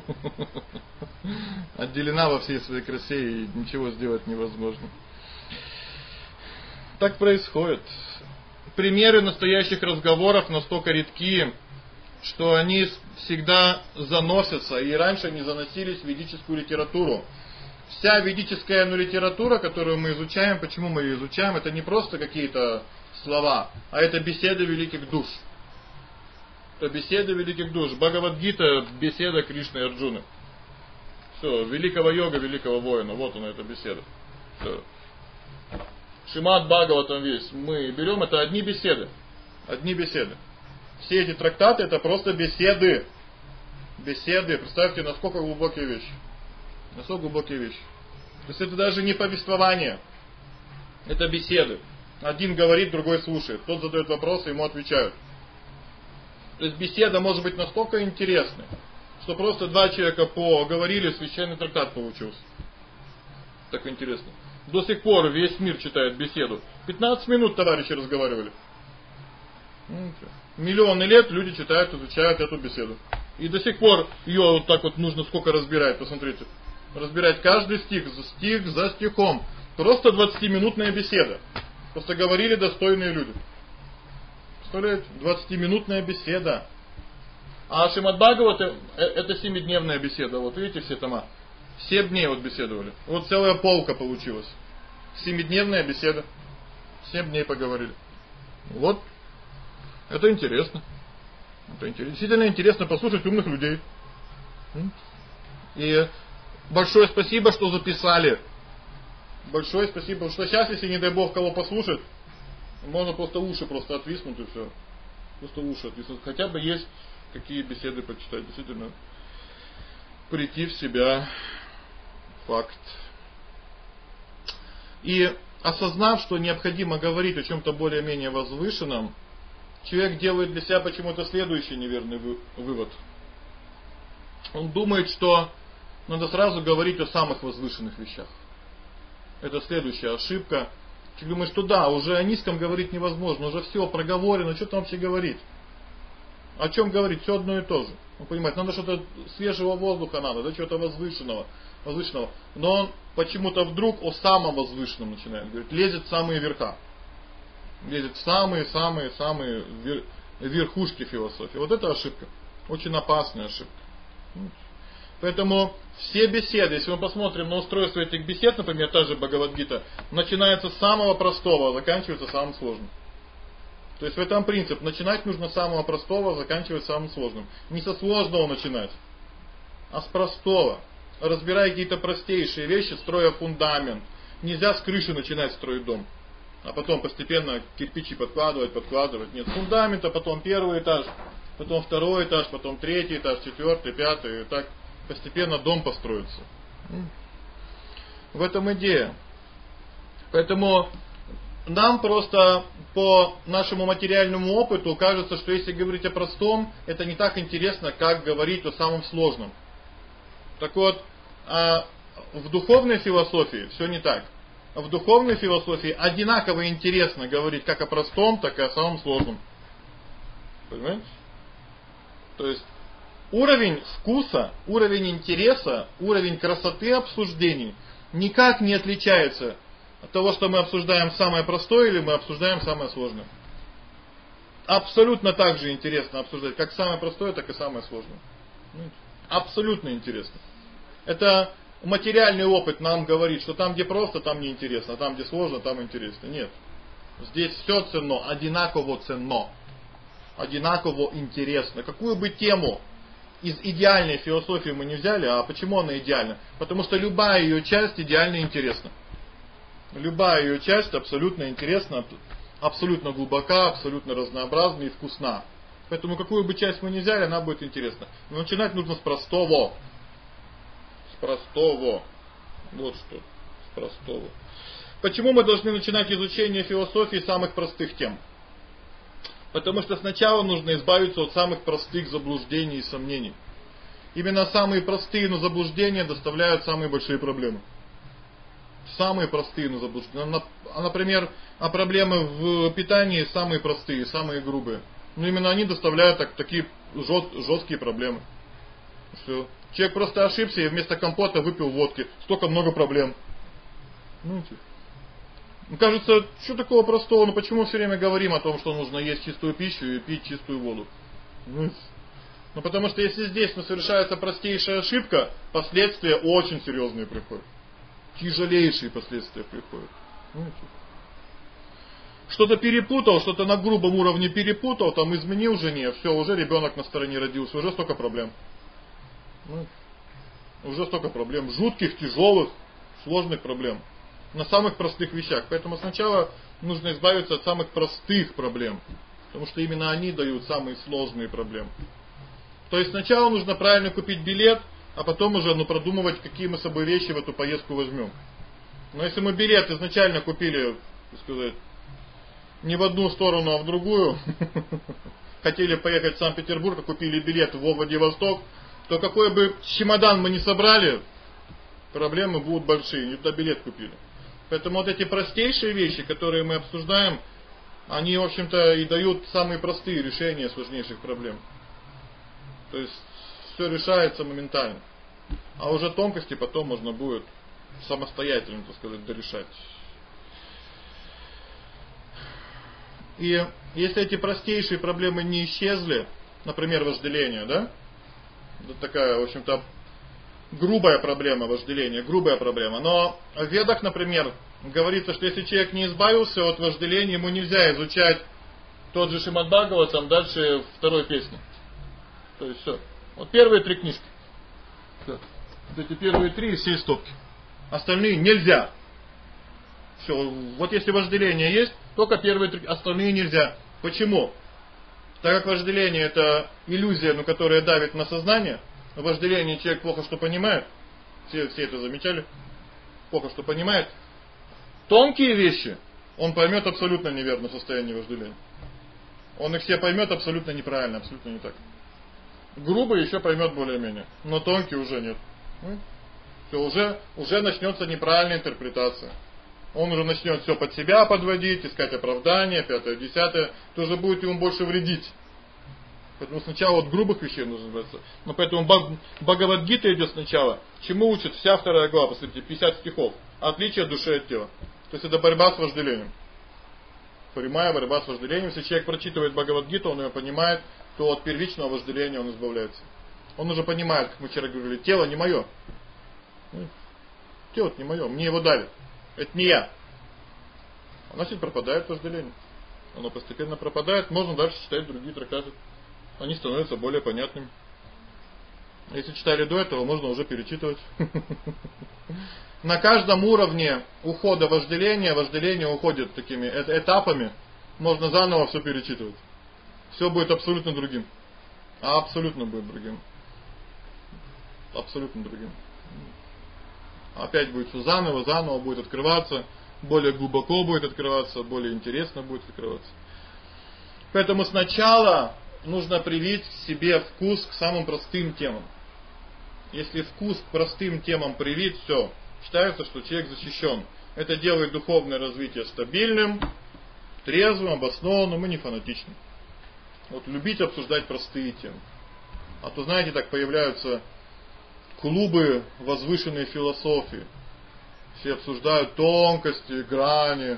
Отделена во всей своей красе, и ничего сделать невозможно. Так происходит. Примеры настоящих разговоров настолько редки, что они всегда заносятся, и раньше они заносились в ведическую литературу. Вся ведическая ну, литература, которую мы изучаем, почему мы ее изучаем, это не просто какие-то слова, а это беседы великих душ. Это беседы великих душ. Бхагавад-гита, беседа Кришны и Арджуны. Все, великого йога, великого воина. Вот она, эта беседа. Все. Шримад Бхагаватам весь. Мы берем, это одни беседы. Одни беседы. Все эти трактаты это просто беседы. Беседы. Представьте, насколько глубокие вещи. Насколько глубокие вещи. То есть это даже не повествование. Это беседы. Один говорит, другой слушает. Тот задает вопросы, ему отвечают. То есть беседа может быть настолько интересной, что просто два человека поговорили, священный трактат получился. Так интересно. До сих пор весь мир читает беседу. пятнадцать минут товарищи разговаривали. Миллионы лет люди читают, изучают эту беседу. И до сих пор ее вот так вот нужно сколько разбирать, посмотрите. Разбирать каждый стих, стих за стихом. Просто двадцатиминутная беседа. Просто говорили достойные люди. Представляете? двадцатиминутная беседа. А Шримад Бхагавата это семидневная беседа. Вот видите все тома. Семь дней вот беседовали. Вот целая полка получилась. Семидневная беседа. Семь дней поговорили. Вот. Это интересно. Это интересно. Действительно интересно послушать умных людей. И большое спасибо, что записали. Большое спасибо. Потому что сейчас, если не дай Бог кого послушать, можно просто уши просто отвиснуть и все. Просто уши отвиснуть. Хотя бы есть какие беседы почитать. Действительно. Прийти в себя. Факт. И осознав, что необходимо говорить о чем-то более-менее возвышенном, человек делает для себя почему-то следующий неверный вывод. Он думает, что надо сразу говорить о самых возвышенных вещах. Это следующая ошибка. Человек думает, что да, уже о низком говорить невозможно, уже все проговорено, что там вообще говорить? О чем говорить? Все одно и то же. Он понимает, надо что-то свежего воздуха надо, да, чего-то возвышенного, возвышенного. Но он почему-то вдруг о самом возвышенном начинает говорить, лезет в самые верха. Лезет в самые-самые-самые верхушки философии. Вот это ошибка. Очень опасная ошибка. Поэтому все беседы, если мы посмотрим на устройство этих бесед, например, та же Бхагавад-гита, начинается с самого простого, а заканчивается самым сложным. То есть в этом принцип. Начинать нужно с самого простого, заканчивать самым сложным. Не со сложного начинать, а с простого. Разбирая какие-то простейшие вещи, строя фундамент. Нельзя с крыши начинать строить дом. А потом постепенно кирпичи подкладывать, подкладывать. Нет, фундамента, потом первый этаж, потом второй этаж, потом третий этаж, четвертый, пятый. И так постепенно дом построится. В этом идея. Поэтому нам просто по нашему материальному опыту кажется, что если говорить о простом, это не так интересно, как говорить о самом сложном. Так вот, в духовной философии все не так. В духовной философии одинаково интересно говорить как о простом, так и о самом сложном. Понимаете? То есть уровень вкуса, уровень интереса, уровень красоты обсуждений никак не отличается от того, что мы обсуждаем самое простое или мы обсуждаем самое сложное. Абсолютно так же интересно обсуждать как самое простое, так и самое сложное. Абсолютно интересно. Это материальный опыт нам говорит, что там, где просто, там не интересно, а там, где сложно, там интересно. Нет. Здесь все ценно, одинаково ценно. Одинаково интересно. Какую бы тему из идеальной философии мы не взяли, а почему она идеальна? Потому что любая ее часть идеально интересна. Любая ее часть абсолютно интересна, абсолютно глубока, абсолютно разнообразна и вкусна. Поэтому какую бы часть мы не взяли, она будет интересна. Но начинать нужно с простого. С простого. Вот что. С простого. Почему мы должны начинать изучение философии с самых простых тем? Потому что сначала нужно избавиться от самых простых заблуждений и сомнений. Именно самые простые, но заблуждения доставляют самые большие проблемы. Самые простые, но заблуждения. Например, а проблемы в питании самые простые, самые грубые. Но именно они доставляют так, такие жесткие проблемы. Все. Человек просто ошибся и вместо компота выпил водки. Столько много проблем. Ну, Кажется, что такого простого, но почему все время говорим о том, что нужно есть чистую пищу и пить чистую воду? Ну, потому что если здесь ну, совершается простейшая ошибка, последствия очень серьезные приходят. Тяжелейшие последствия приходят. Что-то перепутал, что-то на грубом уровне перепутал, там изменил жене, все, уже ребенок на стороне родился, уже столько проблем. Ну, уже столько проблем, жутких, тяжелых, сложных проблем. На самых простых вещах. Поэтому сначала нужно избавиться от самых простых проблем. Потому что именно они дают самые сложные проблемы. То есть сначала нужно правильно купить билет, а потом уже ну, продумывать, какие мы с собой вещи в эту поездку возьмем. Но если мы билет изначально купили, так сказать, не в одну сторону, а в другую, хотели поехать в Санкт-Петербург, а купили билет в Владивосток, то какой бы чемодан мы ни собрали, проблемы будут большие, не туда билет купили. Поэтому вот эти простейшие вещи, которые мы обсуждаем, они, в общем-то, и дают самые простые решения сложнейших проблем. То есть, все решается моментально. А уже тонкости потом можно будет самостоятельно, так сказать, дорешать. И если эти простейшие проблемы не исчезли, например, вожделение, да? Это такая, в общем-то, грубая проблема вожделения, грубая проблема. Но в Ведах, например, говорится, что если человек не избавился от вожделения, ему нельзя изучать тот же Шримад Бхагаватам дальше второй песни. То есть все. Вот первые три книжки. Все. Вот эти первые три всей стопки. Остальные нельзя. Все. Вот если вожделение есть, только первые три, остальные нельзя. Почему? Так как вожделение это иллюзия, но которая давит на сознание. Вожделение человек плохо что понимает. Все, все это замечали. Плохо что понимает. Тонкие вещи он поймет абсолютно неверно в состоянии вожделения. Он их все поймет абсолютно неправильно, абсолютно не так. Грубый еще поймет более-менее, но тонкий уже нет. Все, уже, уже начнется неправильная интерпретация. Он уже начнет все под себя подводить, искать оправдания, пятое, десятое. Это уже будет ему больше вредить. Поэтому сначала от грубых вещей нужно избавиться. Но поэтому Бхагавад-гита идет сначала. Чему учит вся вторая глава, посмотрите, пятьдесят стихов. Отличие души от тела. То есть это борьба с вожделением. Прямая борьба с вожделением. Если человек прочитывает Бхагавад-гиту, он ее понимает, то от первичного вожделения он избавляется. Он уже понимает, как мы вчера говорили, тело не мое. Тело не мое, мне его дали. Это не я. А значит пропадает вожделение. Оно постепенно пропадает, можно дальше читать другие трактаты. Они становятся более понятными. Если читали до этого, можно уже перечитывать. На каждом уровне ухода вожделения, вожделение уходит такими этапами. Можно заново все перечитывать. Все будет абсолютно другим. Абсолютно будет другим. Абсолютно другим. Опять будет все заново, заново будет открываться. Более глубоко будет открываться, более интересно будет открываться. Поэтому сначала нужно привить к себе вкус к самым простым темам. Если вкус к простым темам привит, все, считается, что человек защищен. Это делает духовное развитие стабильным, трезвым, обоснованным и не фанатичным. Вот любить обсуждать простые темы. А то, знаете, так появляются клубы возвышенной философии. Все обсуждают тонкости, грани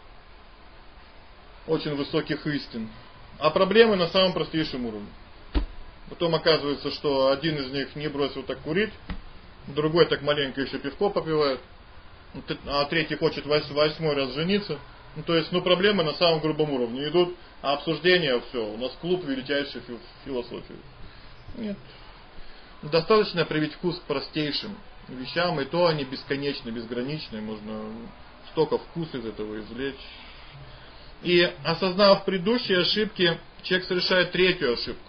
очень высоких истин. А проблемы на самом простейшем уровне. Потом оказывается, что один из них не бросил так курить, другой так маленько еще пивко попивает, а третий хочет восьмой раз жениться. Ну, то есть, ну, проблемы на самом грубом уровне идут, а обсуждения, все, у нас клуб величайшей философии. Нет. Достаточно привить вкус к простейшим вещам, и то они бесконечны, безграничны, можно столько вкуса из этого извлечь. И осознав предыдущие ошибки, человек совершает третью ошибку.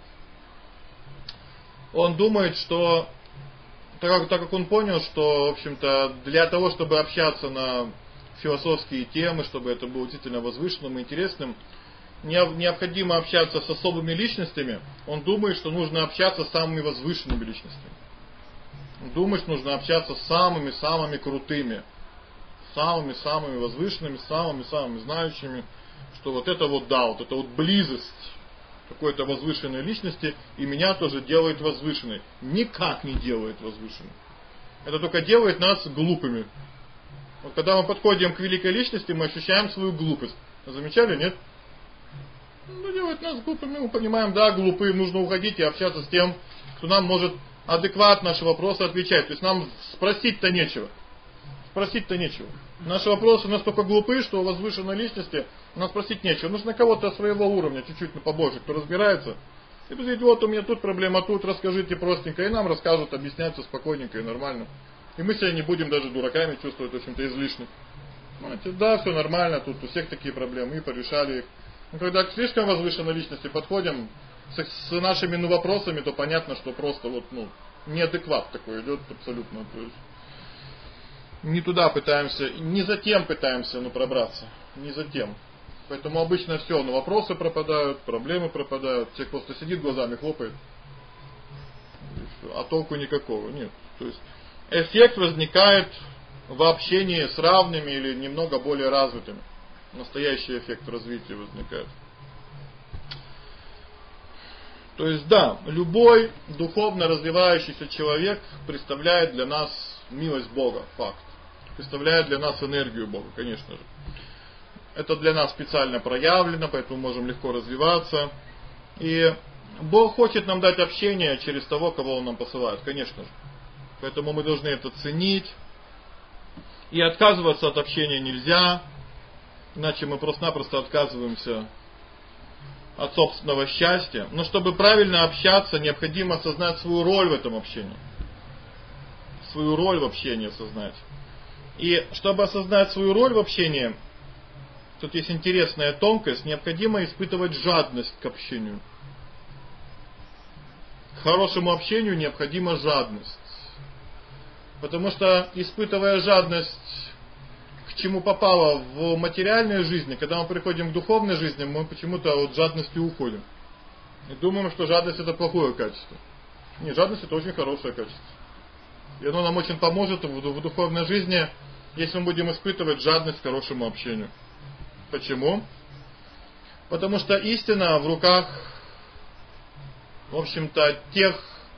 Он думает, что, так как, так как он понял, что, в общем-то, для того, чтобы общаться на философские темы, чтобы это было действительно возвышенным и интересным, необходимо общаться с особыми личностями. Он думает, что нужно общаться с самыми возвышенными личностями. Он думает, что нужно общаться с самыми-самыми крутыми, самыми-самыми возвышенными, самыми-самыми знающими, что вот это вот да, вот это вот близость какой-то возвышенной личности и меня тоже делает возвышенной. Никак не делает возвышенной. Это только делает нас глупыми. Вот когда мы подходим к великой личности, мы ощущаем свою глупость. Замечали, нет? Ну, делает нас глупыми, мы понимаем, да, глупым, нужно уходить и общаться с тем, кто нам может адекватно наши вопросы отвечать. То есть нам спросить-то нечего. Спросить-то нечего. Наши вопросы настолько глупы, что у возвышенной личности нас спросить нечего. Нужно кого-то своего уровня, чуть-чуть побольше, кто разбирается. И посмотреть, вот у меня тут проблема, тут расскажите простенько. И нам расскажут, объясняются спокойненько и нормально. И мы себя не будем даже дураками чувствовать, в общем-то, излишне. Знаете, да, все нормально, тут у всех такие проблемы, и порешали их. Но когда к слишком возвышенной личности подходим с, с нашими ну, вопросами, то понятно, что просто вот, ну, неадекват такой идет абсолютно. То есть не туда пытаемся, не за тем пытаемся ну, пробраться, не за тем. Поэтому обычно все, ну, вопросы пропадают, проблемы пропадают, человек просто сидит, глазами хлопает, а толку никакого, нет. То есть эффект возникает в общении с равными или немного более развитыми. Настоящий эффект развития возникает. То есть да, любой духовно развивающийся человек представляет для нас милость Бога, факт. Представляет для нас энергию Бога, конечно же. Это для нас специально проявлено, поэтому можем легко развиваться. И Бог хочет нам дать общение через того, кого Он нам посылает, конечно же. Поэтому мы должны это ценить. И отказываться от общения нельзя. Иначе мы просто-напросто отказываемся от собственного счастья. Но чтобы правильно общаться, необходимо осознать свою роль в этом общении. Свою роль в общении осознать. И чтобы осознать свою роль в общении, тут есть интересная тонкость, необходимо испытывать жадность к общению. К хорошему общению необходима жадность. Потому что, испытывая жадность к чему попало в материальной жизни, когда мы приходим к духовной жизни, мы почему-то от жадности уходим. И думаем, что жадность это плохое качество. Нет, жадность это очень хорошее качество. И оно нам очень поможет в духовной жизни, если мы будем испытывать жадность к хорошему общению. Почему? Потому что истина в руках, в общем-то, тех,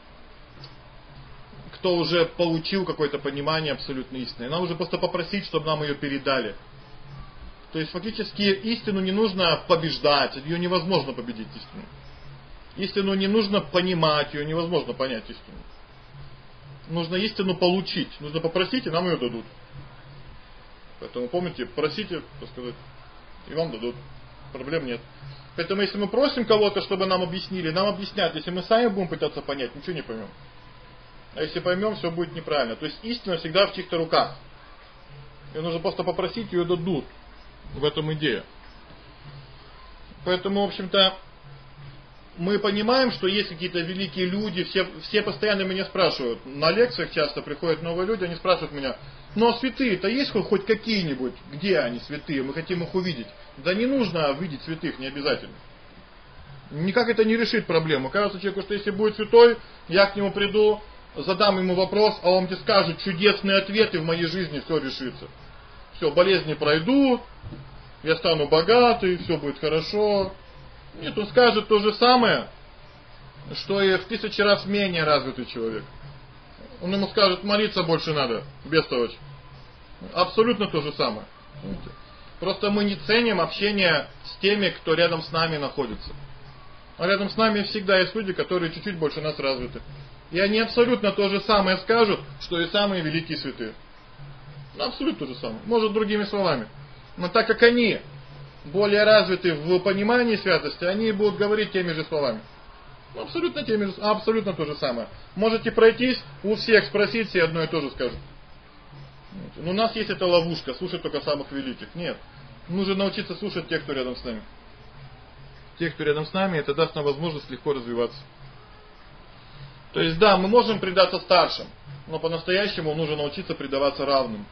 кто уже получил какое-то понимание абсолютной истины. Нам нужно просто попросить, чтобы нам ее передали. То есть фактически истину не нужно побеждать, ее невозможно победить истину. Истину не нужно понимать, ее невозможно понять истину. Нужно истину получить, нужно попросить, и нам ее дадут. Поэтому помните, просите, так сказать, и вам дадут. Проблем нет. Поэтому если мы просим кого-то, чтобы нам объяснили, нам объяснят. Если мы сами будем пытаться понять, ничего не поймем. А если поймем, все будет неправильно. То есть истина всегда в чьих-то руках. Ее нужно просто попросить, ее дадут. В этом идея. Поэтому, в общем-то, мы понимаем, что есть какие-то великие люди. Все, все постоянно меня спрашивают. На лекциях часто приходят новые люди, они спрашивают меня: ну а святые-то есть хоть какие-нибудь? Где они, святые? Мы хотим их увидеть. Да не нужно видеть святых, не обязательно. Никак это не решит проблему. Кажется человеку, что если будет святой, я к нему приду, задам ему вопрос, а он мне скажет чудесные ответы, в моей жизни все решится. Все, болезни пройдут, я стану богатый, все будет хорошо. Нет, он скажет то же самое, что и в тысячи раз менее развитый человек. Он ему скажет: молиться больше надо, бестолочь. Абсолютно то же самое. Просто мы не ценим общение с теми, кто рядом с нами находится. А рядом с нами всегда есть люди, которые чуть-чуть больше нас развиты. И они абсолютно то же самое скажут, что и самые великие святые. Абсолютно то же самое. Может, другими словами. Но так как они более развиты в понимании святости, они будут говорить теми же словами. Абсолютно теми же, абсолютно то же самое. Можете пройтись, у всех спросить, все одно и то же скажут. Но у нас есть эта ловушка, слушать только самых великих. Нет. Нужно научиться слушать тех, кто рядом с нами. Тех, кто рядом с нами, это даст нам возможность легко развиваться. То есть да, мы можем предаться старшим, но по-настоящему нужно научиться предаваться равным.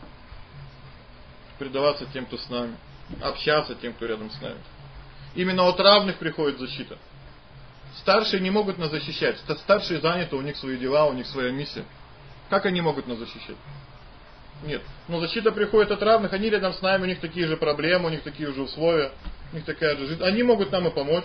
Предаваться тем, кто с нами. Общаться тем, кто рядом с нами. Именно от равных приходит защита. Старшие не могут нас защищать. Старшие заняты, у них свои дела, у них своя миссия. Как они могут нас защищать? Нет. Но защита приходит от равных, они рядом с нами, у них такие же проблемы, у них такие же условия, у них такая же жизнь. Они могут нам и помочь.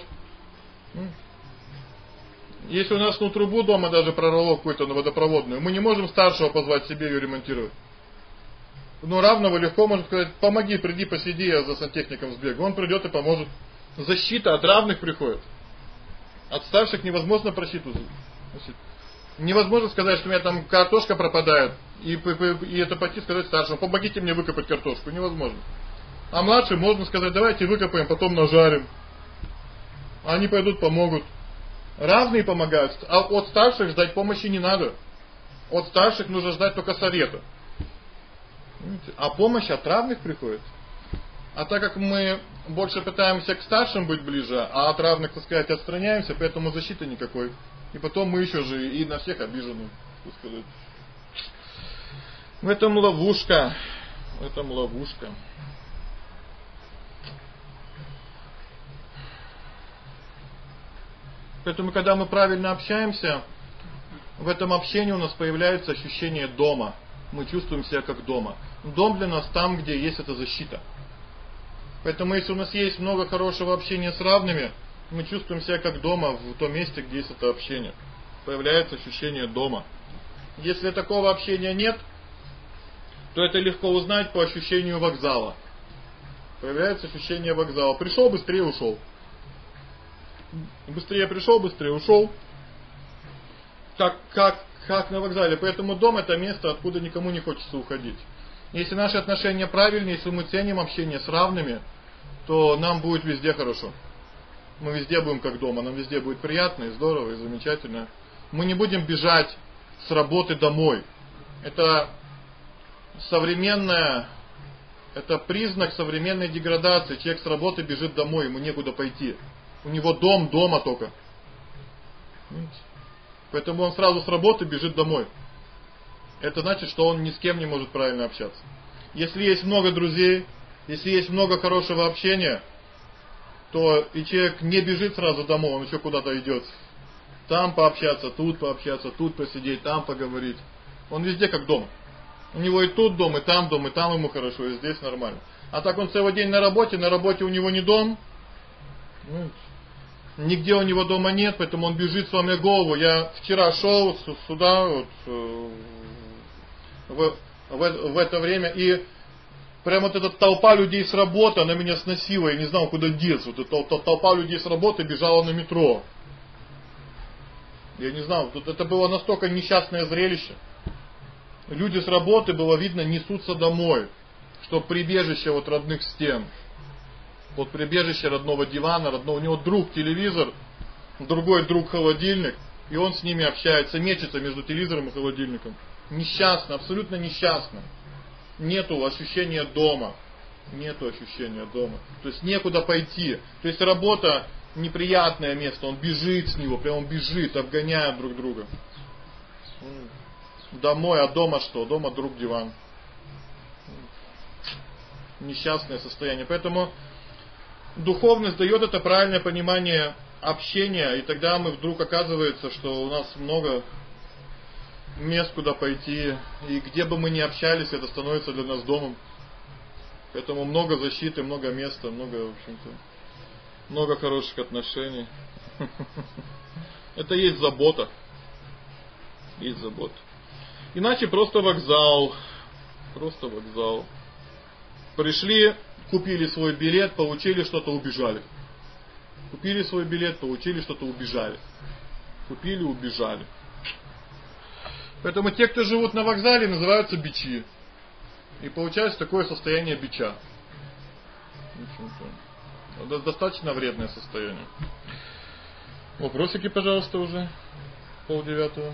Если у нас ну трубу дома даже прорвало какую-то водопроводную, мы не можем старшего позвать себе ее ремонтировать. Ну, равного легко можно сказать: помоги, приди, посиди, я за сантехником сбегу. Он придет и поможет. Защита от равных приходит. От старших невозможно просить. Невозможно сказать, что у меня там картошка пропадает, и, и, и это пойти сказать старшему: помогите мне выкопать картошку. Невозможно. А младшим можно сказать: давайте выкопаем, потом нажарим. Они пойдут, помогут. Равные помогают. А от старших ждать помощи не надо. От старших нужно ждать только совета. А помощь от равных приходит. А так как мы больше пытаемся к старшим быть ближе, а от равных, так сказать, отстраняемся, поэтому защиты никакой. И потом мы еще же и на всех обижены, так сказать. В этом ловушка. В этом ловушка. Поэтому, когда мы правильно общаемся, в этом общении у нас появляется ощущение дома. Мы чувствуем себя как дома. Дом для нас там, где есть эта защита. Поэтому, если у нас есть много хорошего общения с равными, мы чувствуем себя как дома в том месте, где есть это общение. Появляется ощущение дома. Если такого общения нет, то это легко узнать по ощущению вокзала. Появляется ощущение вокзала. Пришел, быстрее ушел. Быстрее пришел, быстрее ушел. Как, как, как на вокзале. Поэтому дом — это место, откуда никому не хочется уходить. Если наши отношения правильные, если мы ценим общение с равными, то нам будет везде хорошо. Мы везде будем как дома. Нам везде будет приятно и здорово, и замечательно. Мы не будем бежать с работы домой. Это современная, это признак современной деградации. Человек с работы бежит домой, ему некуда пойти. У него дом дома только. Поэтому он сразу с работы бежит домой. Это значит, что он ни с кем не может правильно общаться. Если есть много друзей, если есть много хорошего общения, то и человек не бежит сразу домой, он еще куда-то идет. Там пообщаться, тут пообщаться, тут посидеть, там поговорить. Он везде как дома. У него и тут дом, и там дом, и там ему хорошо, и здесь нормально. А так он целый день на работе, на работе у него не дом. Нигде у него дома нет, поэтому он бежит, сломя голову. Я вчера шел сюда, вот, в, в, в это время, и прям вот эта толпа людей с работы, она меня сносила, я не знал, куда деться. Вот эта толпа людей с работы бежала на метро. Я не знал, тут это было настолько несчастное зрелище. Люди с работы, было видно, несутся домой, что прибежище вот родных стен. Вот прибежище родного дивана, родного, у него друг телевизор, другой друг холодильник, и он с ними общается, мечется между телевизором и холодильником. Несчастно, абсолютно несчастно. Нету ощущения дома. Нету ощущения дома. То есть некуда пойти. То есть работа неприятное место, он бежит с него, прям он бежит, обгоняют друг друга. Домой, а дома что? Дома друг диван. Несчастное состояние. Поэтому духовность дает это правильное понимание общения, и тогда мы вдруг оказывается, что у нас много мест, куда пойти, и где бы мы ни общались, это становится для нас домом. Поэтому много защиты, много места, много, в общем-то, много хороших отношений. Это есть забота. Есть забота. Иначе просто вокзал. Просто вокзал. Пришли, купили свой билет, получили что-то, убежали. Купили свой билет, получили что-то, убежали. Купили, убежали. Поэтому те, кто живут на вокзале, называются бичи. И получается такое состояние бича. Это достаточно вредное состояние. Вопросики, пожалуйста, уже. Полдевятого.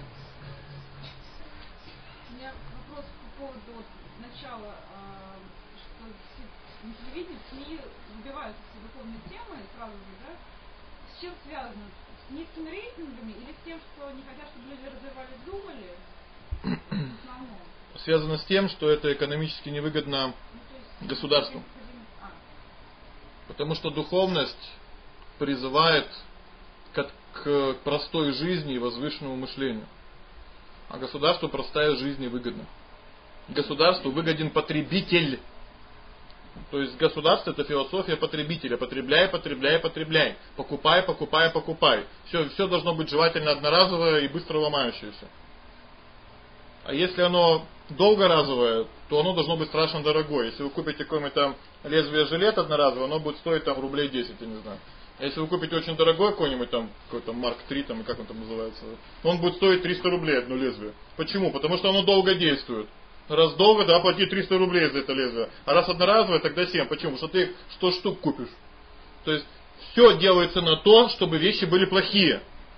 У меня вопрос по поводу вот начала, что на телевидении, в СМИ выбиваются все духовные темы сразу же, да? С чем связано? С низкими рейтингами или с тем, что не хотят, чтобы люди развивались, думали? В основном. Связано с тем, что это экономически невыгодно ну, есть, государству. А. Потому что духовность призывает к, к простой жизни и возвышенному мышлению. А государству простая жизнь невыгодна. Государству выгоден потребитель. То есть государство — это философия потребителя. Потребляй, потребляй, потребляй. Покупай, покупай, покупай. Все, все должно быть желательно одноразовое и быстро ломающееся. А если оно долгоразовое, то оно должно быть страшно дорогое. Если вы купите какое-нибудь там лезвие жилет одноразовое, оно будет стоить там рублей десять, я не знаю. А если вы купите очень дорогой какой-нибудь там, какой-то Марк три, там, как он там называется, он будет стоить триста рублей одно лезвие. Почему? Потому что оно долго действует. Раз долго, да, плати триста рублей за это лезвие. А раз одноразовое, тогда семь. Почему? Потому что ты сто штук купишь. То есть, все делается на то, чтобы вещи были плохие.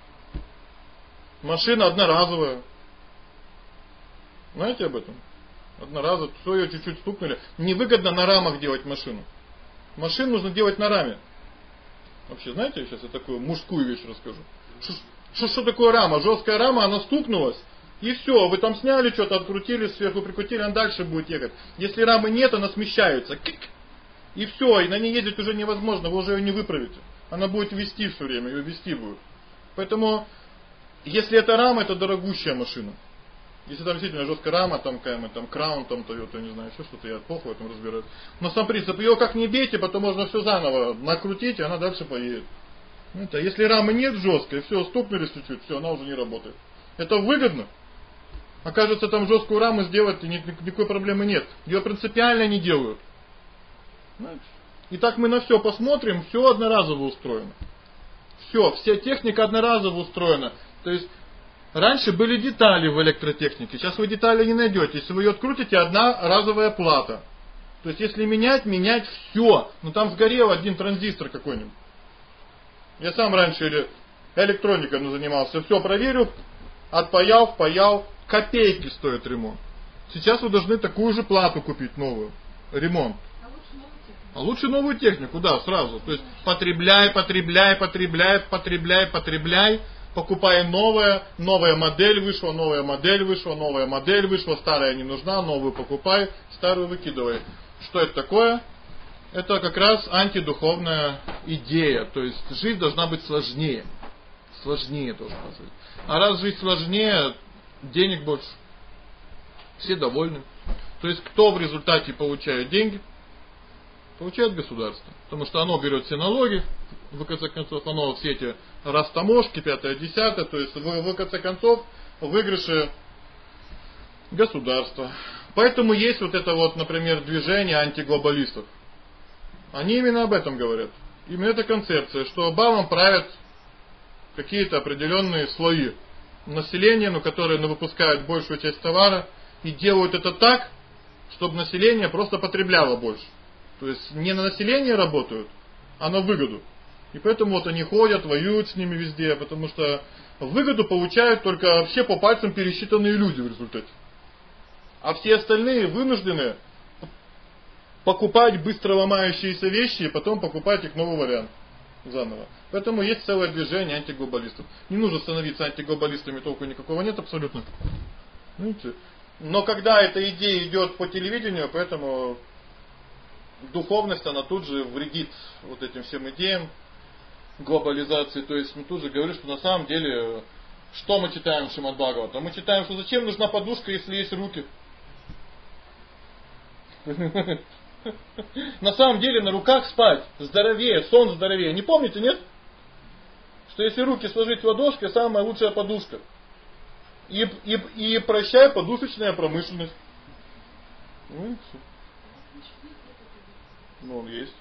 Машина одноразовая. Знаете об этом? Одноразовая, все, ее чуть-чуть стукнули. Невыгодно на рамах делать машину. Машину нужно делать на раме. Вообще, знаете, я сейчас я такую мужскую вещь расскажу. Что, что такое рама? Жесткая рама, она стукнулась. И все, вы там сняли что-то, открутили, сверху прикрутили, она дальше будет ехать. Если рамы нет, она смещается. И все, и на ней ездить уже невозможно, вы уже ее не выправите. Она будет вести все время, ее вести будет. Поэтому, если это рама, это дорогущая машина. Если там действительно жесткая рама, там какая-нибудь, там Краун, там Toyota, не знаю, еще что-то, я плохо в этом разбираюсь. Но сам принцип, ее как не бейте, потом можно все заново накрутить, и она дальше поедет. Это, если рамы нет жесткой, все, стукнулись чуть-чуть, все, она уже не работает. Это выгодно. Окажется, там жесткую раму сделать, и никакой проблемы нет. Ее принципиально не делают. И так мы на все посмотрим, все одноразово устроено. Все, вся техника одноразово устроена. То есть, раньше были детали в электротехнике, сейчас вы детали не найдете. Если вы ее открутите, одна разовая плата. То есть, если менять, менять все. Ну там сгорел один транзистор какой-нибудь. Я сам раньше электроникой занимался. Все проверил, отпаял, впаял. Копейки стоит ремонт. Сейчас вы должны такую же плату купить новую. Ремонт. А лучше новую технику, да, сразу. То есть потребляй, потребляй, потребляй, потребляй, потребляй. Покупай новое, новая модель вышла, новая модель вышла, новая модель вышла, старая не нужна, новую покупай, старую выкидывай. Что это такое? Это как раз антидуховная идея. То есть жизнь должна быть сложнее. Сложнее должна быть. А раз жизнь сложнее, денег больше. Все довольны. То есть кто в результате получает деньги? Получает государство. Потому что оно берет все налоги, в конце концов, оно все эти растаможки, пятое, десятое, то есть в, в конце концов выигрыши государства. Поэтому есть вот это вот, например, движение антиглобалистов. Они именно об этом говорят. Именно эта концепция, что балом правят какие-то определенные слои населения, ну, которые ну, выпускают большую часть товара и делают это так, чтобы население просто потребляло больше. То есть не на население работают, а на выгоду. И поэтому вот они ходят, воюют с ними везде, потому что выгоду получают только вообще по пальцам пересчитанные люди в результате. А все остальные вынуждены покупать быстро ломающиеся вещи и потом покупать их новый вариант заново. Поэтому есть целое движение антиглобалистов. Не нужно становиться антиглобалистами, толку никакого нет абсолютно. Видите? Но когда эта идея идет по телевидению, поэтому духовность, она тут же вредит вот этим всем идеям глобализации. То есть мы тут же говорим, что на самом деле, что мы читаем в Шримад Бхагаватам? Мы читаем, что зачем нужна подушка, если есть руки. На самом деле на руках спать здоровее, сон здоровее. Не помните, нет? Что если руки сложить ладошкой, самая лучшая подушка. И, и, и прощай подушечная промышленность. Ну, ну он есть.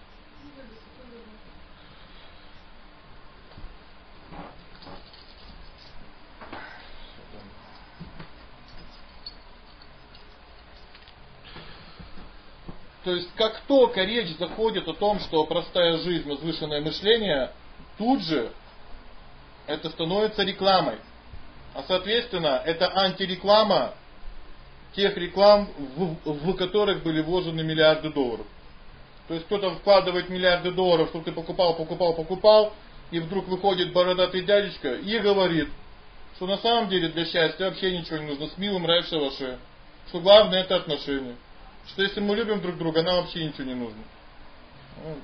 То есть, как только речь заходит о том, что простая жизнь, возвышенное мышление, тут же это становится рекламой. А соответственно, это антиреклама тех реклам, в, в которых были вложены миллиарды долларов. То есть, кто-то вкладывает миллиарды долларов, что ты покупал, покупал, покупал, и вдруг выходит бородатый дядечка и говорит, что на самом деле для счастья вообще ничего не нужно, с милым рай в шалаше. Что главное это отношения. Что если мы любим друг друга, нам вообще ничего не нужно. Вот.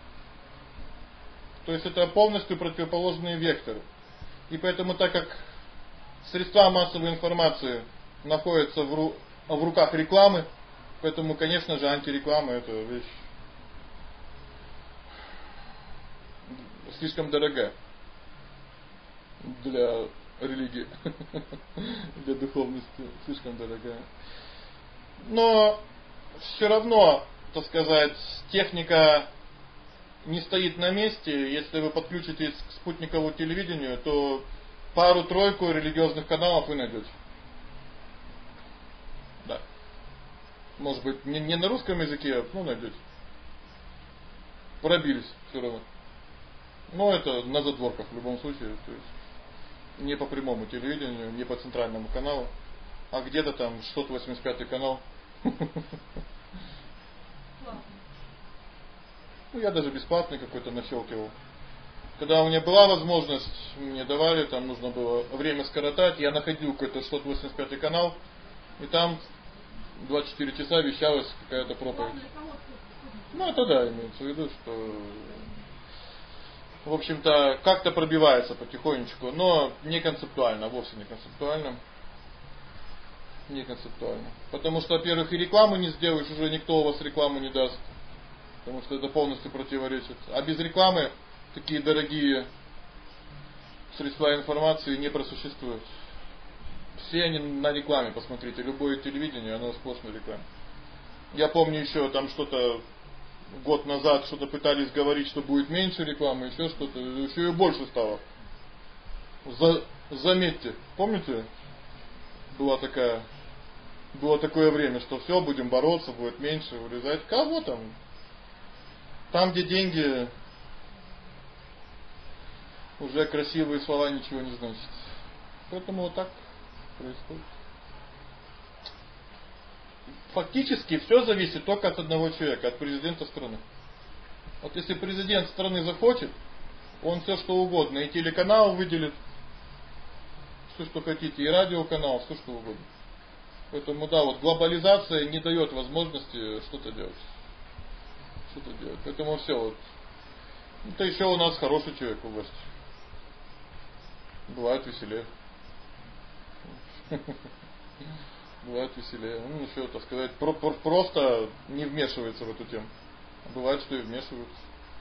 То есть это полностью противоположные векторы. И поэтому, так как средства массовой информации находятся в, ру, в руках рекламы, поэтому, конечно же, антиреклама это вещь слишком дорогая для религия для духовности, слишком дорогая. Но все равно, так сказать, техника не стоит на месте. Если вы подключитесь к спутниковому телевидению, то пару-тройку религиозных каналов вы найдете. Да. Может быть, не, не на русском языке, но найдете. Пробились все равно. Но это на задворках в любом случае. То есть не по прямому телевидению, не по центральному каналу, а где-то там сто восемьдесят пятый канал. Ну, я даже бесплатный какой-то нащелкивал. Когда у меня была возможность, мне давали, там нужно было время скоротать, я находил какой-то сто восемьдесят пятый канал, и там двадцать четыре часа вещалась какая-то проповедь. Ну, это да, имеется в виду, что, в общем-то, как-то пробивается потихонечку, но не концептуально, вовсе не концептуально. Не концептуально. Потому что, во-первых, и рекламу не сделаешь, уже никто у вас рекламу не даст. Потому что это полностью противоречит. А без рекламы такие дорогие средства информации не просуществуют. Все они на рекламе, посмотрите. Любое телевидение, оно сплошь на рекламе. Я помню еще там что-то год назад что-то пытались говорить, что будет меньше рекламы, еще что-то, еще и больше стало. За, заметьте, помните? Была такая, было такое время, что все, будем бороться, будет меньше, урезать. Кого там? Там, где деньги, уже красивые слова ничего не значат. Поэтому вот так происходит. Фактически все зависит только от одного человека, от президента страны. Вот если президент страны захочет, он все что угодно, и телеканал выделит, все что хотите, и радиоканал, все что угодно. Поэтому да, вот глобализация не дает возможности что-то делать. Что-то делать. Поэтому все вот. Это еще у нас хороший человек в власти. Бывает веселее. Бывает веселее. Ну, еще, так сказать, про- про- просто не вмешивается в эту тему. Бывает, что и вмешиваются.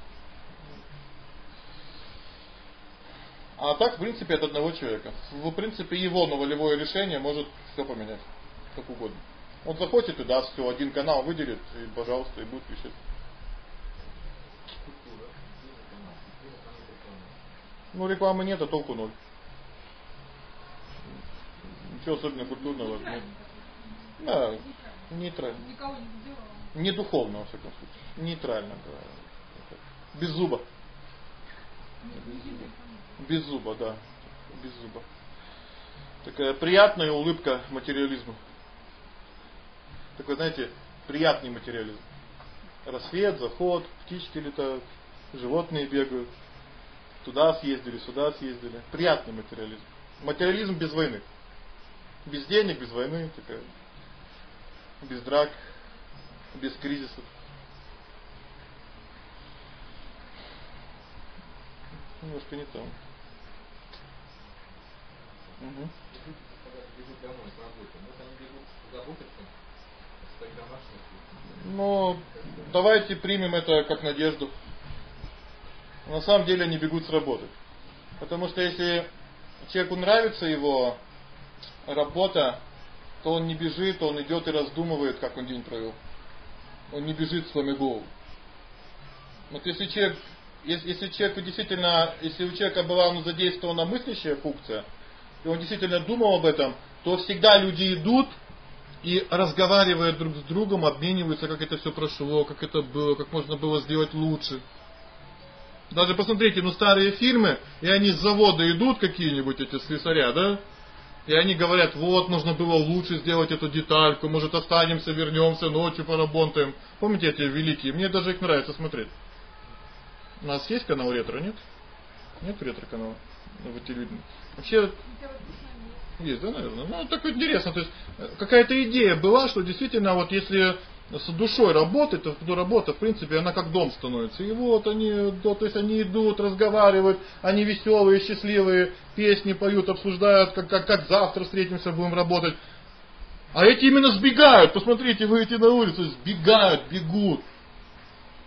А так, в принципе, от одного человека. В принципе, его на волевое решение может все поменять. Как угодно. Он захочет и даст все, один канал выделит, и, пожалуйста, и будет вещать. Ну, рекламы нет, а толку ноль. Ничего особенно культурного нет. Да, нейтрально. Не духовно, во всяком случае. Нейтрально, да. Без зуба. Без зуба, да. Без зуба. Такая приятная улыбка материализма. Такой, знаете, приятный материализм. Рассвет, заход, птички летают, животные бегают. Туда съездили, сюда съездили. Приятный материализм. Материализм без войны. Без денег, без войны. Такая. Без драк. Без кризисов. Немножко не там. Угу. Бегут домой с работы. Вот они бегут заботиться о своих домашних. Ну, давайте примем это как надежду. На самом деле они бегут с работы. Потому что если человеку нравится его работа, то он не бежит, он идет и раздумывает, как он день провел. Он не бежит сломя голову. Вот если человек, если, если человеку действительно, если у человека была ну, задействована мыслящая функция, и он действительно думал об этом, то всегда люди идут и разговаривают друг с другом, обмениваются, как это все прошло, как это было, как можно было сделать лучше. Даже посмотрите, ну старые фильмы, и они с завода идут какие-нибудь эти слесаря, да? И они говорят, вот, нужно было лучше сделать эту детальку, может останемся, вернемся, ночью поработаем. Помните эти великие? Мне даже их нравится смотреть. У нас есть канал ретро, нет? Нет ретро-канала в телевидении? Вообще, есть, да, наверное? Ну, так интересно. То есть, какая-то идея была, что действительно, вот если с душой работать, то работа, в принципе, она как дом становится. И вот они, то, то есть они идут, разговаривают, они веселые, счастливые, песни поют, обсуждают, как, как, как завтра встретимся, будем работать. А эти именно сбегают. Посмотрите, выйти на улицу, сбегают, бегут.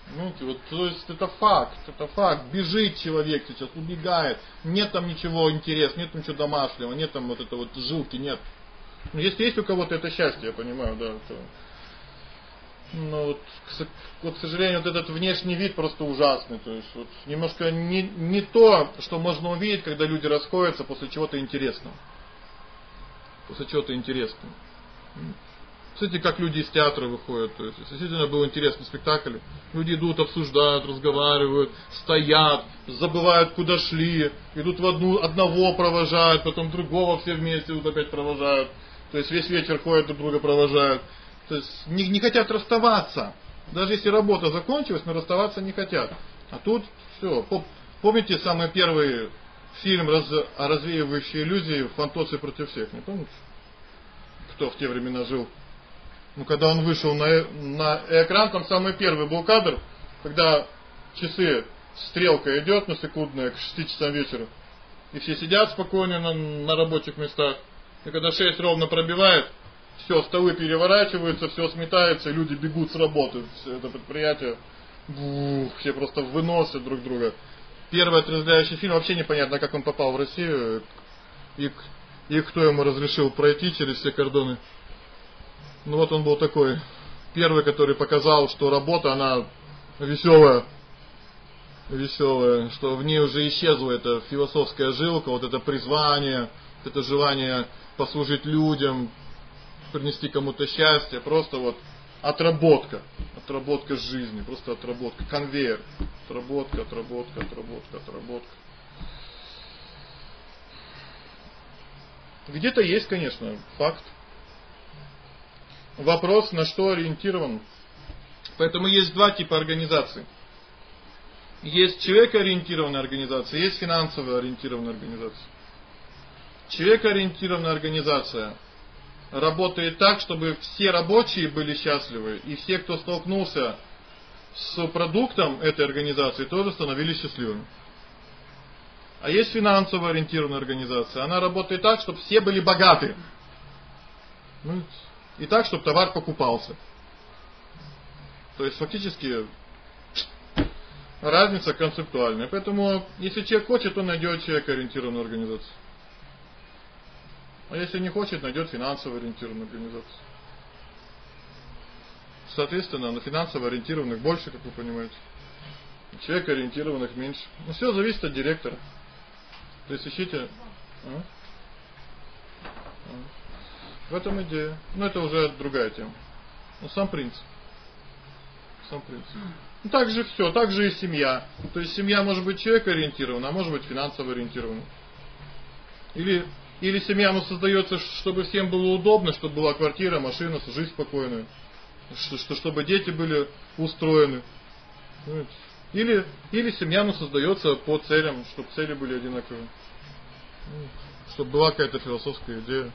Ну, вот, то есть это факт, это факт. Бежит человек сейчас, убегает. Нет там ничего интересного, нет там ничего домашнего, нет там вот это вот жилки, нет. Ну, если есть у кого-то это счастье, я понимаю, да, то... Но вот, к, вот, к сожалению, вот этот внешний вид просто ужасный. То есть вот, немножко не, не то, что можно увидеть, когда люди расходятся после чего-то интересного. После чего-то интересного. Смотрите, как люди из театра выходят. То есть, действительно был интересный спектакль. Люди идут, обсуждают, разговаривают, стоят, забывают, куда шли. Идут в одну, одного провожают, потом другого все вместе вот опять провожают. То есть весь вечер ходят, друг друга провожают. То есть не, не хотят расставаться. Даже если работа закончилась, но расставаться не хотят. А тут все. Помните самый первый фильм раз, развеивающий иллюзии «Фантоцци против всех»? Не помните? Кто в те времена жил? Ну, когда он вышел на, на экран, там самый первый был кадр, когда часы, стрелка идет на секундная к шести часам вечера. И все сидят спокойно на, на рабочих местах. И когда шесть ровно пробивает, все, столы переворачиваются, все сметается, люди бегут с работы. Все это предприятие, бух, все просто выносят друг друга. Первый отрезвляющий фильм, вообще непонятно, как он попал в Россию, и, и кто ему разрешил пройти через все кордоны. Ну вот он был такой, первый, который показал, что работа, она веселая, веселая, что в ней уже исчезла эта философская жилка, вот это призвание, это желание послужить людям, принести кому-то счастье, просто вот отработка, отработка жизни, просто отработка, конвейер, отработка, отработка, отработка, отработка. Где-то есть, конечно, факт. Вопрос, на что ориентирован. Поэтому есть два типа организаций. Есть человекоориентированная организация, есть финансово ориентированная организация. Человекоориентированная организация работает так, чтобы все рабочие были счастливы, и все, кто столкнулся с продуктом этой организации, тоже становились счастливыми. А есть финансово ориентированная организация. Она работает так, чтобы все были богаты. И так, чтобы товар покупался. То есть фактически разница концептуальная. Поэтому, если человек хочет, он найдет человекоориентированную организацию. А если не хочет, найдет финансово ориентированную организацию. Соответственно, на финансово ориентированных больше, как вы понимаете. Человекоориентированных меньше. Но все зависит от директора. То есть ищите... А? А? В этом идея. Но это уже другая тема. Но сам принцип. Сам принцип. Ну, так же все, так же и семья. То есть семья может быть человекоориентирована, а может быть финансово ориентирована. Или, или семья ну, создается, чтобы всем было удобно, чтобы была квартира, машина, жизнь спокойная. Что, что, чтобы дети были устроены. Или, или семья ну, создается по целям, чтобы цели были одинаковые. Чтобы была какая-то философская идея.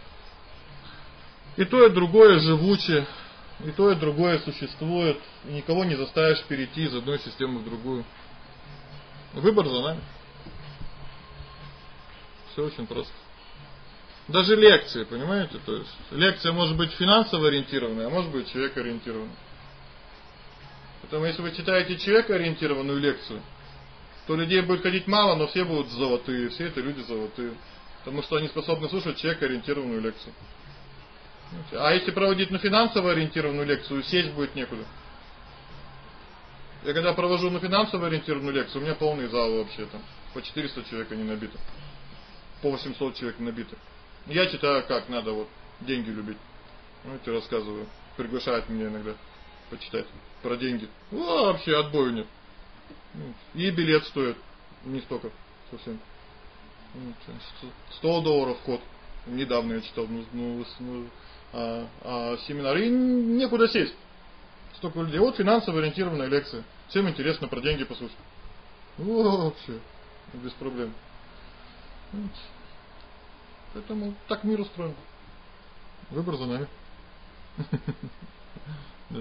И то, и другое живуче, и то, и другое существует. И никого не заставишь перейти из одной системы в другую. Выбор за нами. Все очень просто. Даже лекции, понимаете? То есть лекция может быть финансово ориентированная, а может быть человекоориентированная. Поэтому если вы читаете человекоориентированную лекцию, то людей будет ходить мало, но все будут золотые. Все это люди золотые. Потому что они способны слушать человекоориентированную лекцию. А если проводить на финансово ориентированную лекцию, сесть будет некуда. Я когда провожу на финансово ориентированную лекцию, у меня полный зал вообще там. По четыреста человек не набито. По восемьсот человек набито. Я читаю, как надо вот деньги любить. Вот я рассказываю. Приглашают меня иногда почитать про деньги. О, вообще отбою нет. И билет стоит не столько совсем. сто долларов вход. Недавно я читал ну, ну, а, а, семинар. И некуда сесть. Столько людей. Вот финансово ориентированная лекция. Всем интересно про деньги послушать. О, вообще. Без проблем. Поэтому так мир устроен. Выбор за нами. Да.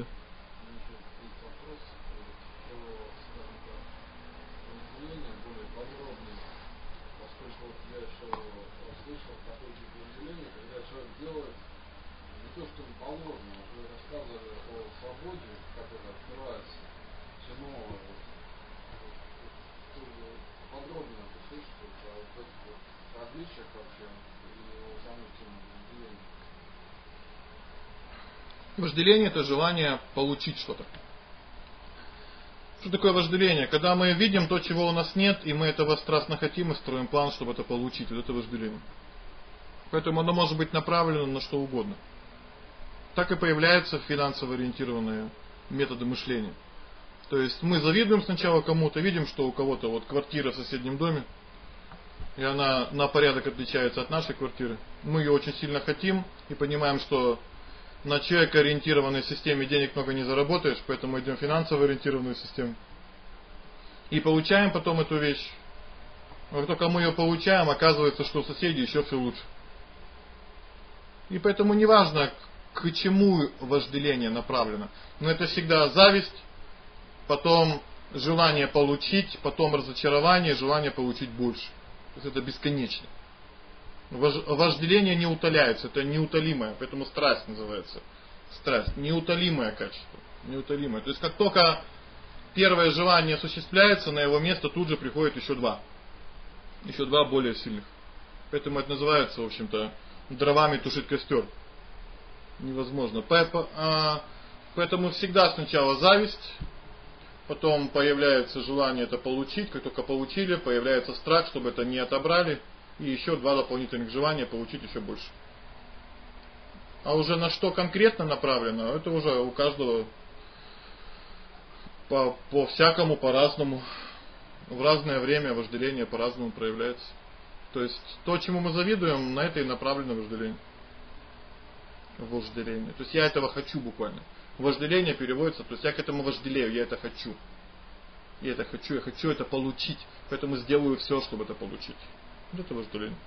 Делает не то, что положено, вы рассказывали о свободе, как это открывается. Все человек вообще, или его самую тему вожделения? Вожделение – это желание получить что-то. Что такое вожделение? Когда мы видим то, чего у нас нет, и мы этого страстно хотим, и строим план, чтобы это получить. Вот это вожделение. Поэтому оно может быть направлено на что угодно. Так и появляются финансово ориентированные методы мышления. То есть мы завидуем сначала кому-то, видим, что у кого-то вот квартира в соседнем доме, и она на порядок отличается от нашей квартиры. Мы ее очень сильно хотим и понимаем, что на человека ориентированной системе денег много не заработаешь, поэтому идем в финансово ориентированную систему. И получаем потом эту вещь. Но как только мы ее получаем, оказывается, что у соседей еще все лучше. И поэтому не важно, к чему вожделение направлено. Но это всегда зависть, потом желание получить, потом разочарование, желание получить больше. То есть это бесконечно. Вожделение не утоляется, это неутолимое, поэтому страсть называется. Страсть, неутолимое качество. Неутолимое. То есть как только первое желание осуществляется, на его место тут же приходит еще два. Еще два более сильных. Поэтому это называется, в общем-то, дровами тушить костер. Невозможно. Поэтому всегда сначала зависть, потом появляется желание это получить, как только получили, появляется страх, чтобы это не отобрали, и еще два дополнительных желания получить еще больше. А уже на что конкретно направлено, это уже у каждого по, по всякому, по-разному. В разное время вожделение по-разному проявляется. То есть то, чему мы завидуем, на это и направлено вожделение. Вожделение. То есть я этого хочу буквально. Вожделение переводится, то есть я к этому вожделею, я это хочу. Я это хочу, я хочу это получить, поэтому сделаю все, чтобы это получить. Вот это вожделение.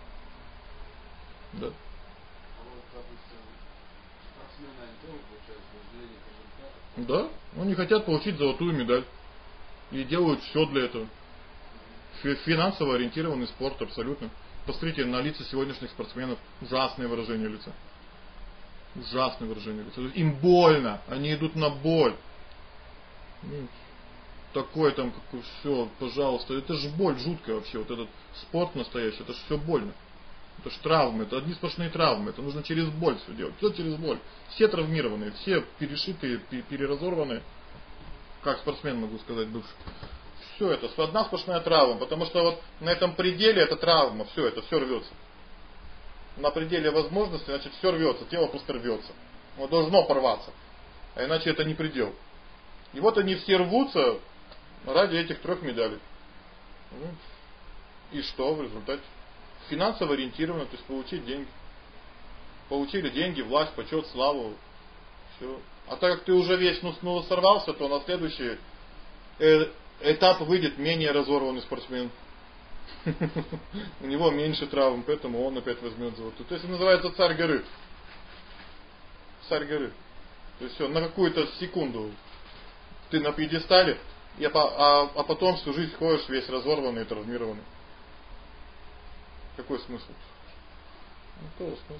Да. А вот, допустим, спортсмены, они тоже получают вожделение к результату? Да, они хотят получить золотую медаль. И делают все для этого. Финансово ориентированный спорт абсолютно. Посмотрите на лица сегодняшних спортсменов. Ужасное выражение лица. Ужасное выражение лица. Им больно. Они идут на боль. Ну, такое там, как все, пожалуйста. Это же боль жуткая вообще. Вот этот спорт настоящий. Это же все больно. Это же травмы. Это одни сплошные травмы. Это нужно через боль все делать. Все через боль. Все травмированные. Все перешитые, переразорванные. Как спортсмен могу сказать бывший. Все это, одна сплошная травма. Потому что вот на этом пределе это травма. Все это, все рвется. На пределе возможностей, значит, все рвется. Тело просто рвется. Оно должно порваться. А иначе это не предел. И вот они все рвутся ради этих трех медалей. И что в результате? Финансово ориентировано, то есть получить деньги. Получили деньги, власть, почет, славу. Все. А так как ты уже весь ну, ну, сорвался, то на следующий э, этап выйдет менее разорванный спортсмен. У него меньше травм, поэтому он опять возьмет золотую. То есть это называется царь горы. Царь горы. То есть все, на какую-то секунду ты на пьедестале, а, а, а потом всю жизнь ходишь весь разорванный и травмированный. Какой смысл? Какой смысл?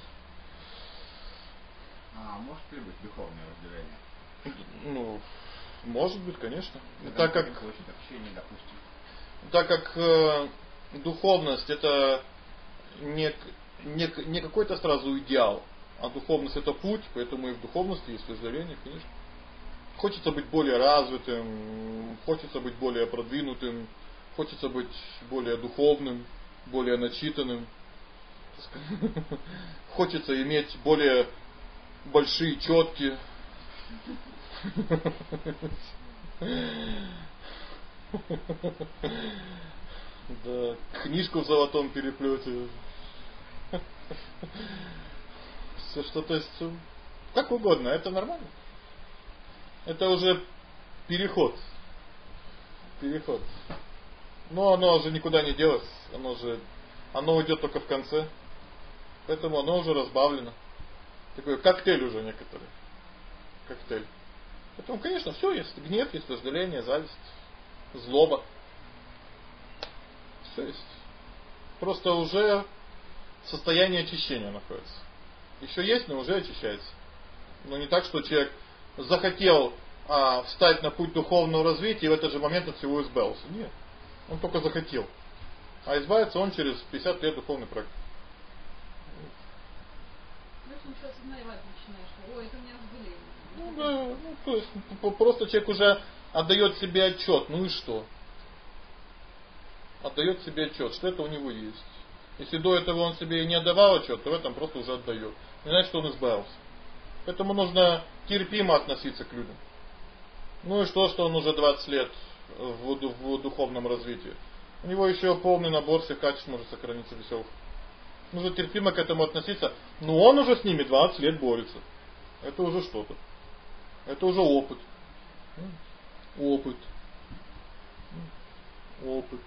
А может ли быть духовное разделение? Ну, может быть, конечно. Когда Так как, получить общение, допустим. так как э, духовность это не, не, не какой-то сразу идеал, а духовность это путь, поэтому и в духовности есть разделение, конечно. Хочется быть более развитым, хочется быть более продвинутым, хочется быть более духовным, более начитанным. Хочется иметь более большие четки. Да, книжку в золотом переплете. Все что, то есть, как угодно, это нормально. Это уже переход. Переход. Но оно уже никуда не делось. Оно же, оно уйдет только в конце. Поэтому оно уже разбавлено. Такой коктейль уже некоторый. Коктейль. Поэтому, конечно, все есть. Гнев есть, вожделение, зависть, злоба. Все есть. Просто уже состояние очищения находится. Еще есть, но уже очищается. Но не так, что человек захотел а, встать на путь духовного развития и в этот же момент от всего избавился. Нет. Он только захотел. А избавится он через пятьдесят лет духовной практики. Если он сейчас осознавать начинаешь, что ой, это у меня сбыление. Ну да, ну, то есть просто человек уже отдает себе отчет, ну и что? Отдает себе отчет, что это у него есть. Если до этого он себе и не отдавал отчет, то в этом просто уже отдает. Не значит, что он избавился. Поэтому нужно терпимо относиться к людям. Ну и что, что он уже двадцать лет в, в духовном развитии. У него еще полный набор всех качеств может сохраниться веселых. Нужно терпимо к этому относиться. Но он уже с ними двадцать лет борется. Это уже что-то. Это уже опыт. Опыт. Опыт.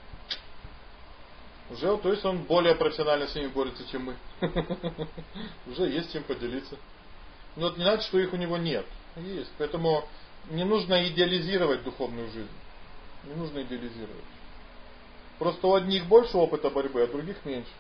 Уже, то есть он более профессионально с ними борется, чем мы. Уже есть чем поделиться. Но это не значит, что их у него нет. Есть. Поэтому не нужно идеализировать духовную жизнь. Не нужно идеализировать. Просто у одних больше опыта борьбы, а у других меньше.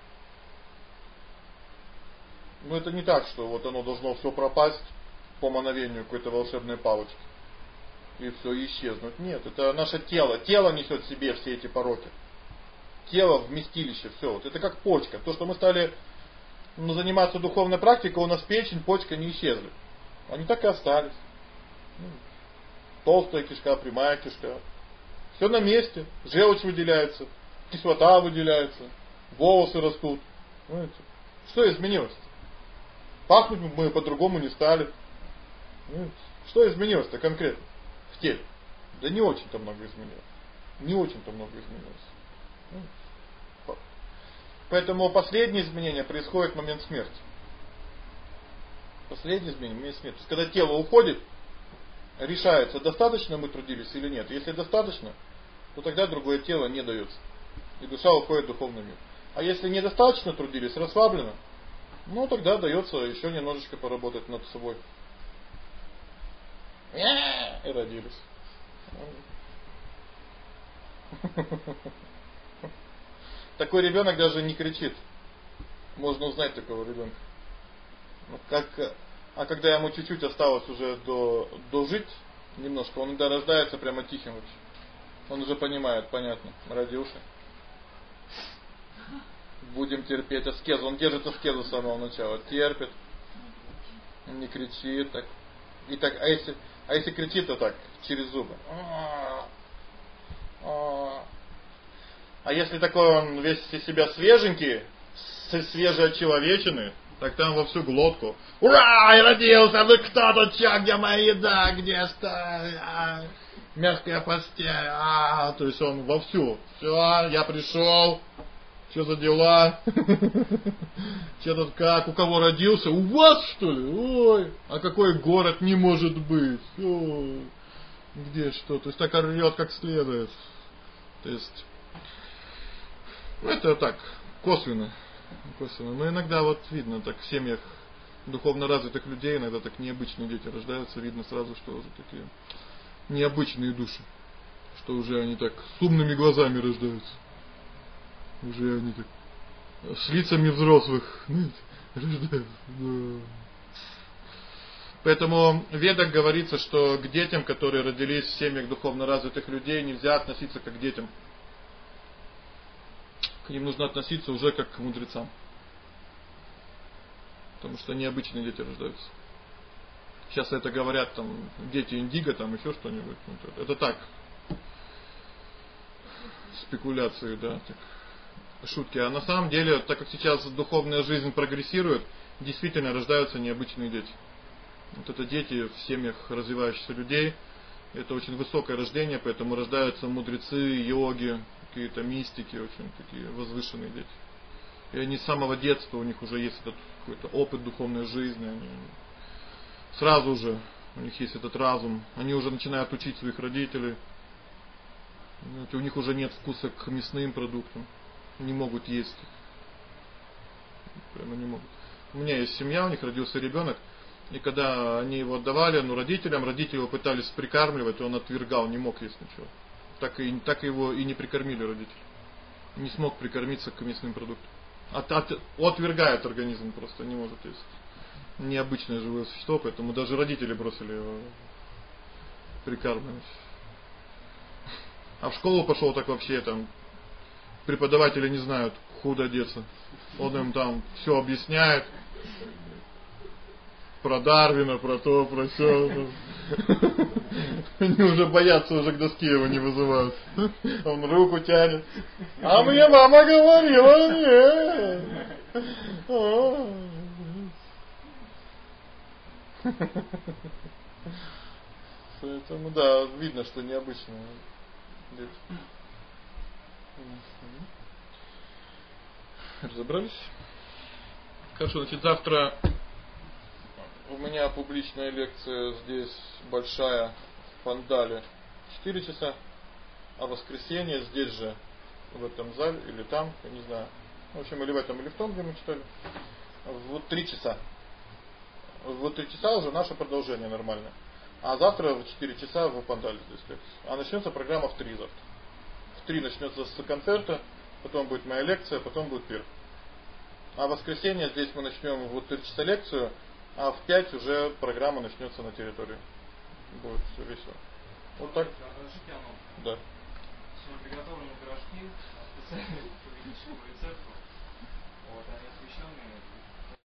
Но это не так, что вот оно должно все пропасть по мановению какой-то волшебной палочки. И все исчезнуть. Нет, это наше тело. Тело несет в себе все эти пороки. Тело, вместилище, все. Вот это как почка. То, что мы стали ну, заниматься духовной практикой, у нас печень, почка не исчезли. Они так и остались. Толстая кишка, прямая кишка. Все на месте. Желчь выделяется, кислота выделяется, волосы растут. Понимаете? Что изменилось? Пахнуть мы по-другому не стали. Понимаете? Что изменилось-то конкретно в теле? Да не очень-то много изменилось. Не очень-то много изменилось. Поэтому последнее изменение происходит в момент смерти. Последнее изменение в момент смерти. То есть, когда тело уходит, решается, достаточно мы трудились или нет. Если достаточно, то тогда другое тело не дается. И душа уходит в духовный мир. А если недостаточно трудились, расслаблено, ну тогда дается еще немножечко поработать над собой. И родились. Такой ребенок даже не кричит. Можно узнать такого ребенка. Как, а когда ему чуть-чуть осталось уже до, дожить немножко, он иногда рождается прямо тихим вообще. Он уже понимает, понятно, родился. Будем терпеть аскезу. Он держит аскезу с самого начала. Терпит. Не кричит. Так. И так, а если, а если кричит, то так, через зубы. А если такой он весь из себя свеженький, свежеочеловеченный, так там во всю глотку. Ура! Я родился! Ну кто тут? Че? Где моя еда? Где что? А, мягкая постель. А, то есть он вовсю. Все, я пришел. Что за дела? Что тут как? У кого родился? У вас что ли? Ой, а какой город не может быть? Ой, где что? То есть так орёт как следует. То есть это так, косвенно. Косвенно. Но иногда вот видно, так в семьях духовно развитых людей, иногда так необычные дети рождаются, видно сразу, что уже такие необычные души. Что уже они так с умными глазами рождаются. Уже они так с лицами взрослых, знаете, рождаются. Да. Поэтому в Ведах говорится, что к детям, которые родились в семьях духовно развитых людей, нельзя относиться как к детям. К ним нужно относиться уже как к мудрецам. Потому что необычные дети рождаются. Сейчас это говорят там дети индиго, там еще что-нибудь. Это так. Спекуляции, да. Так, шутки. А на самом деле, так как сейчас духовная жизнь прогрессирует, действительно рождаются необычные дети. Вот это дети в семьях развивающихся людей. Это очень высокое рождение, поэтому рождаются мудрецы, йоги, какие-то мистики, очень такие возвышенные дети. И они с самого детства, у них уже есть этот какой-то опыт духовной жизни. Они сразу же, у них есть этот разум. Они уже начинают учить своих родителей. У них уже нет вкуса к мясным продуктам. Не могут есть. Прямо не могут. У меня есть семья, у них родился ребенок. И когда они его отдавали, ну, родителям, родители его пытались прикармливать, он отвергал, не мог есть ничего. Так, и, так его и не прикормили родители. Не смог прикормиться к мясным продуктам. От, от, отвергает организм, просто не может есть. Необычное живое существо, поэтому даже родители бросили его прикармливать. А в школу пошел так вообще там преподаватели не знают, куда деться. Он им там все объясняет. Про Дарвина, про то, про сё. Они уже боятся, уже к доске его не вызывают. Он руку тянет. А мне мама говорила, нет. Поэтому, да, видно, что необычно. Разобрались? Хорошо, значит, завтра у меня публичная лекция здесь большая в Пандале четыре часа, а в воскресенье здесь же, в этом зале или там, я не знаю. В общем, или в этом, или в том, где мы читали. Вот три часа. Вот три часа уже наше продолжение нормальное. А завтра в четыре часа в Пандале здесь лекция. А начнется программа в три завтра. В три начнется с концерта, потом будет моя лекция, потом будет пир. А в воскресенье здесь мы начнем в три часа лекцию, а в пять уже программа начнется на территории. Будет все весело. Вот так. Разрешите оно? Да. Сегодня приготовлены пирожки специально по ведическому рецепту. Вот, они освещенные.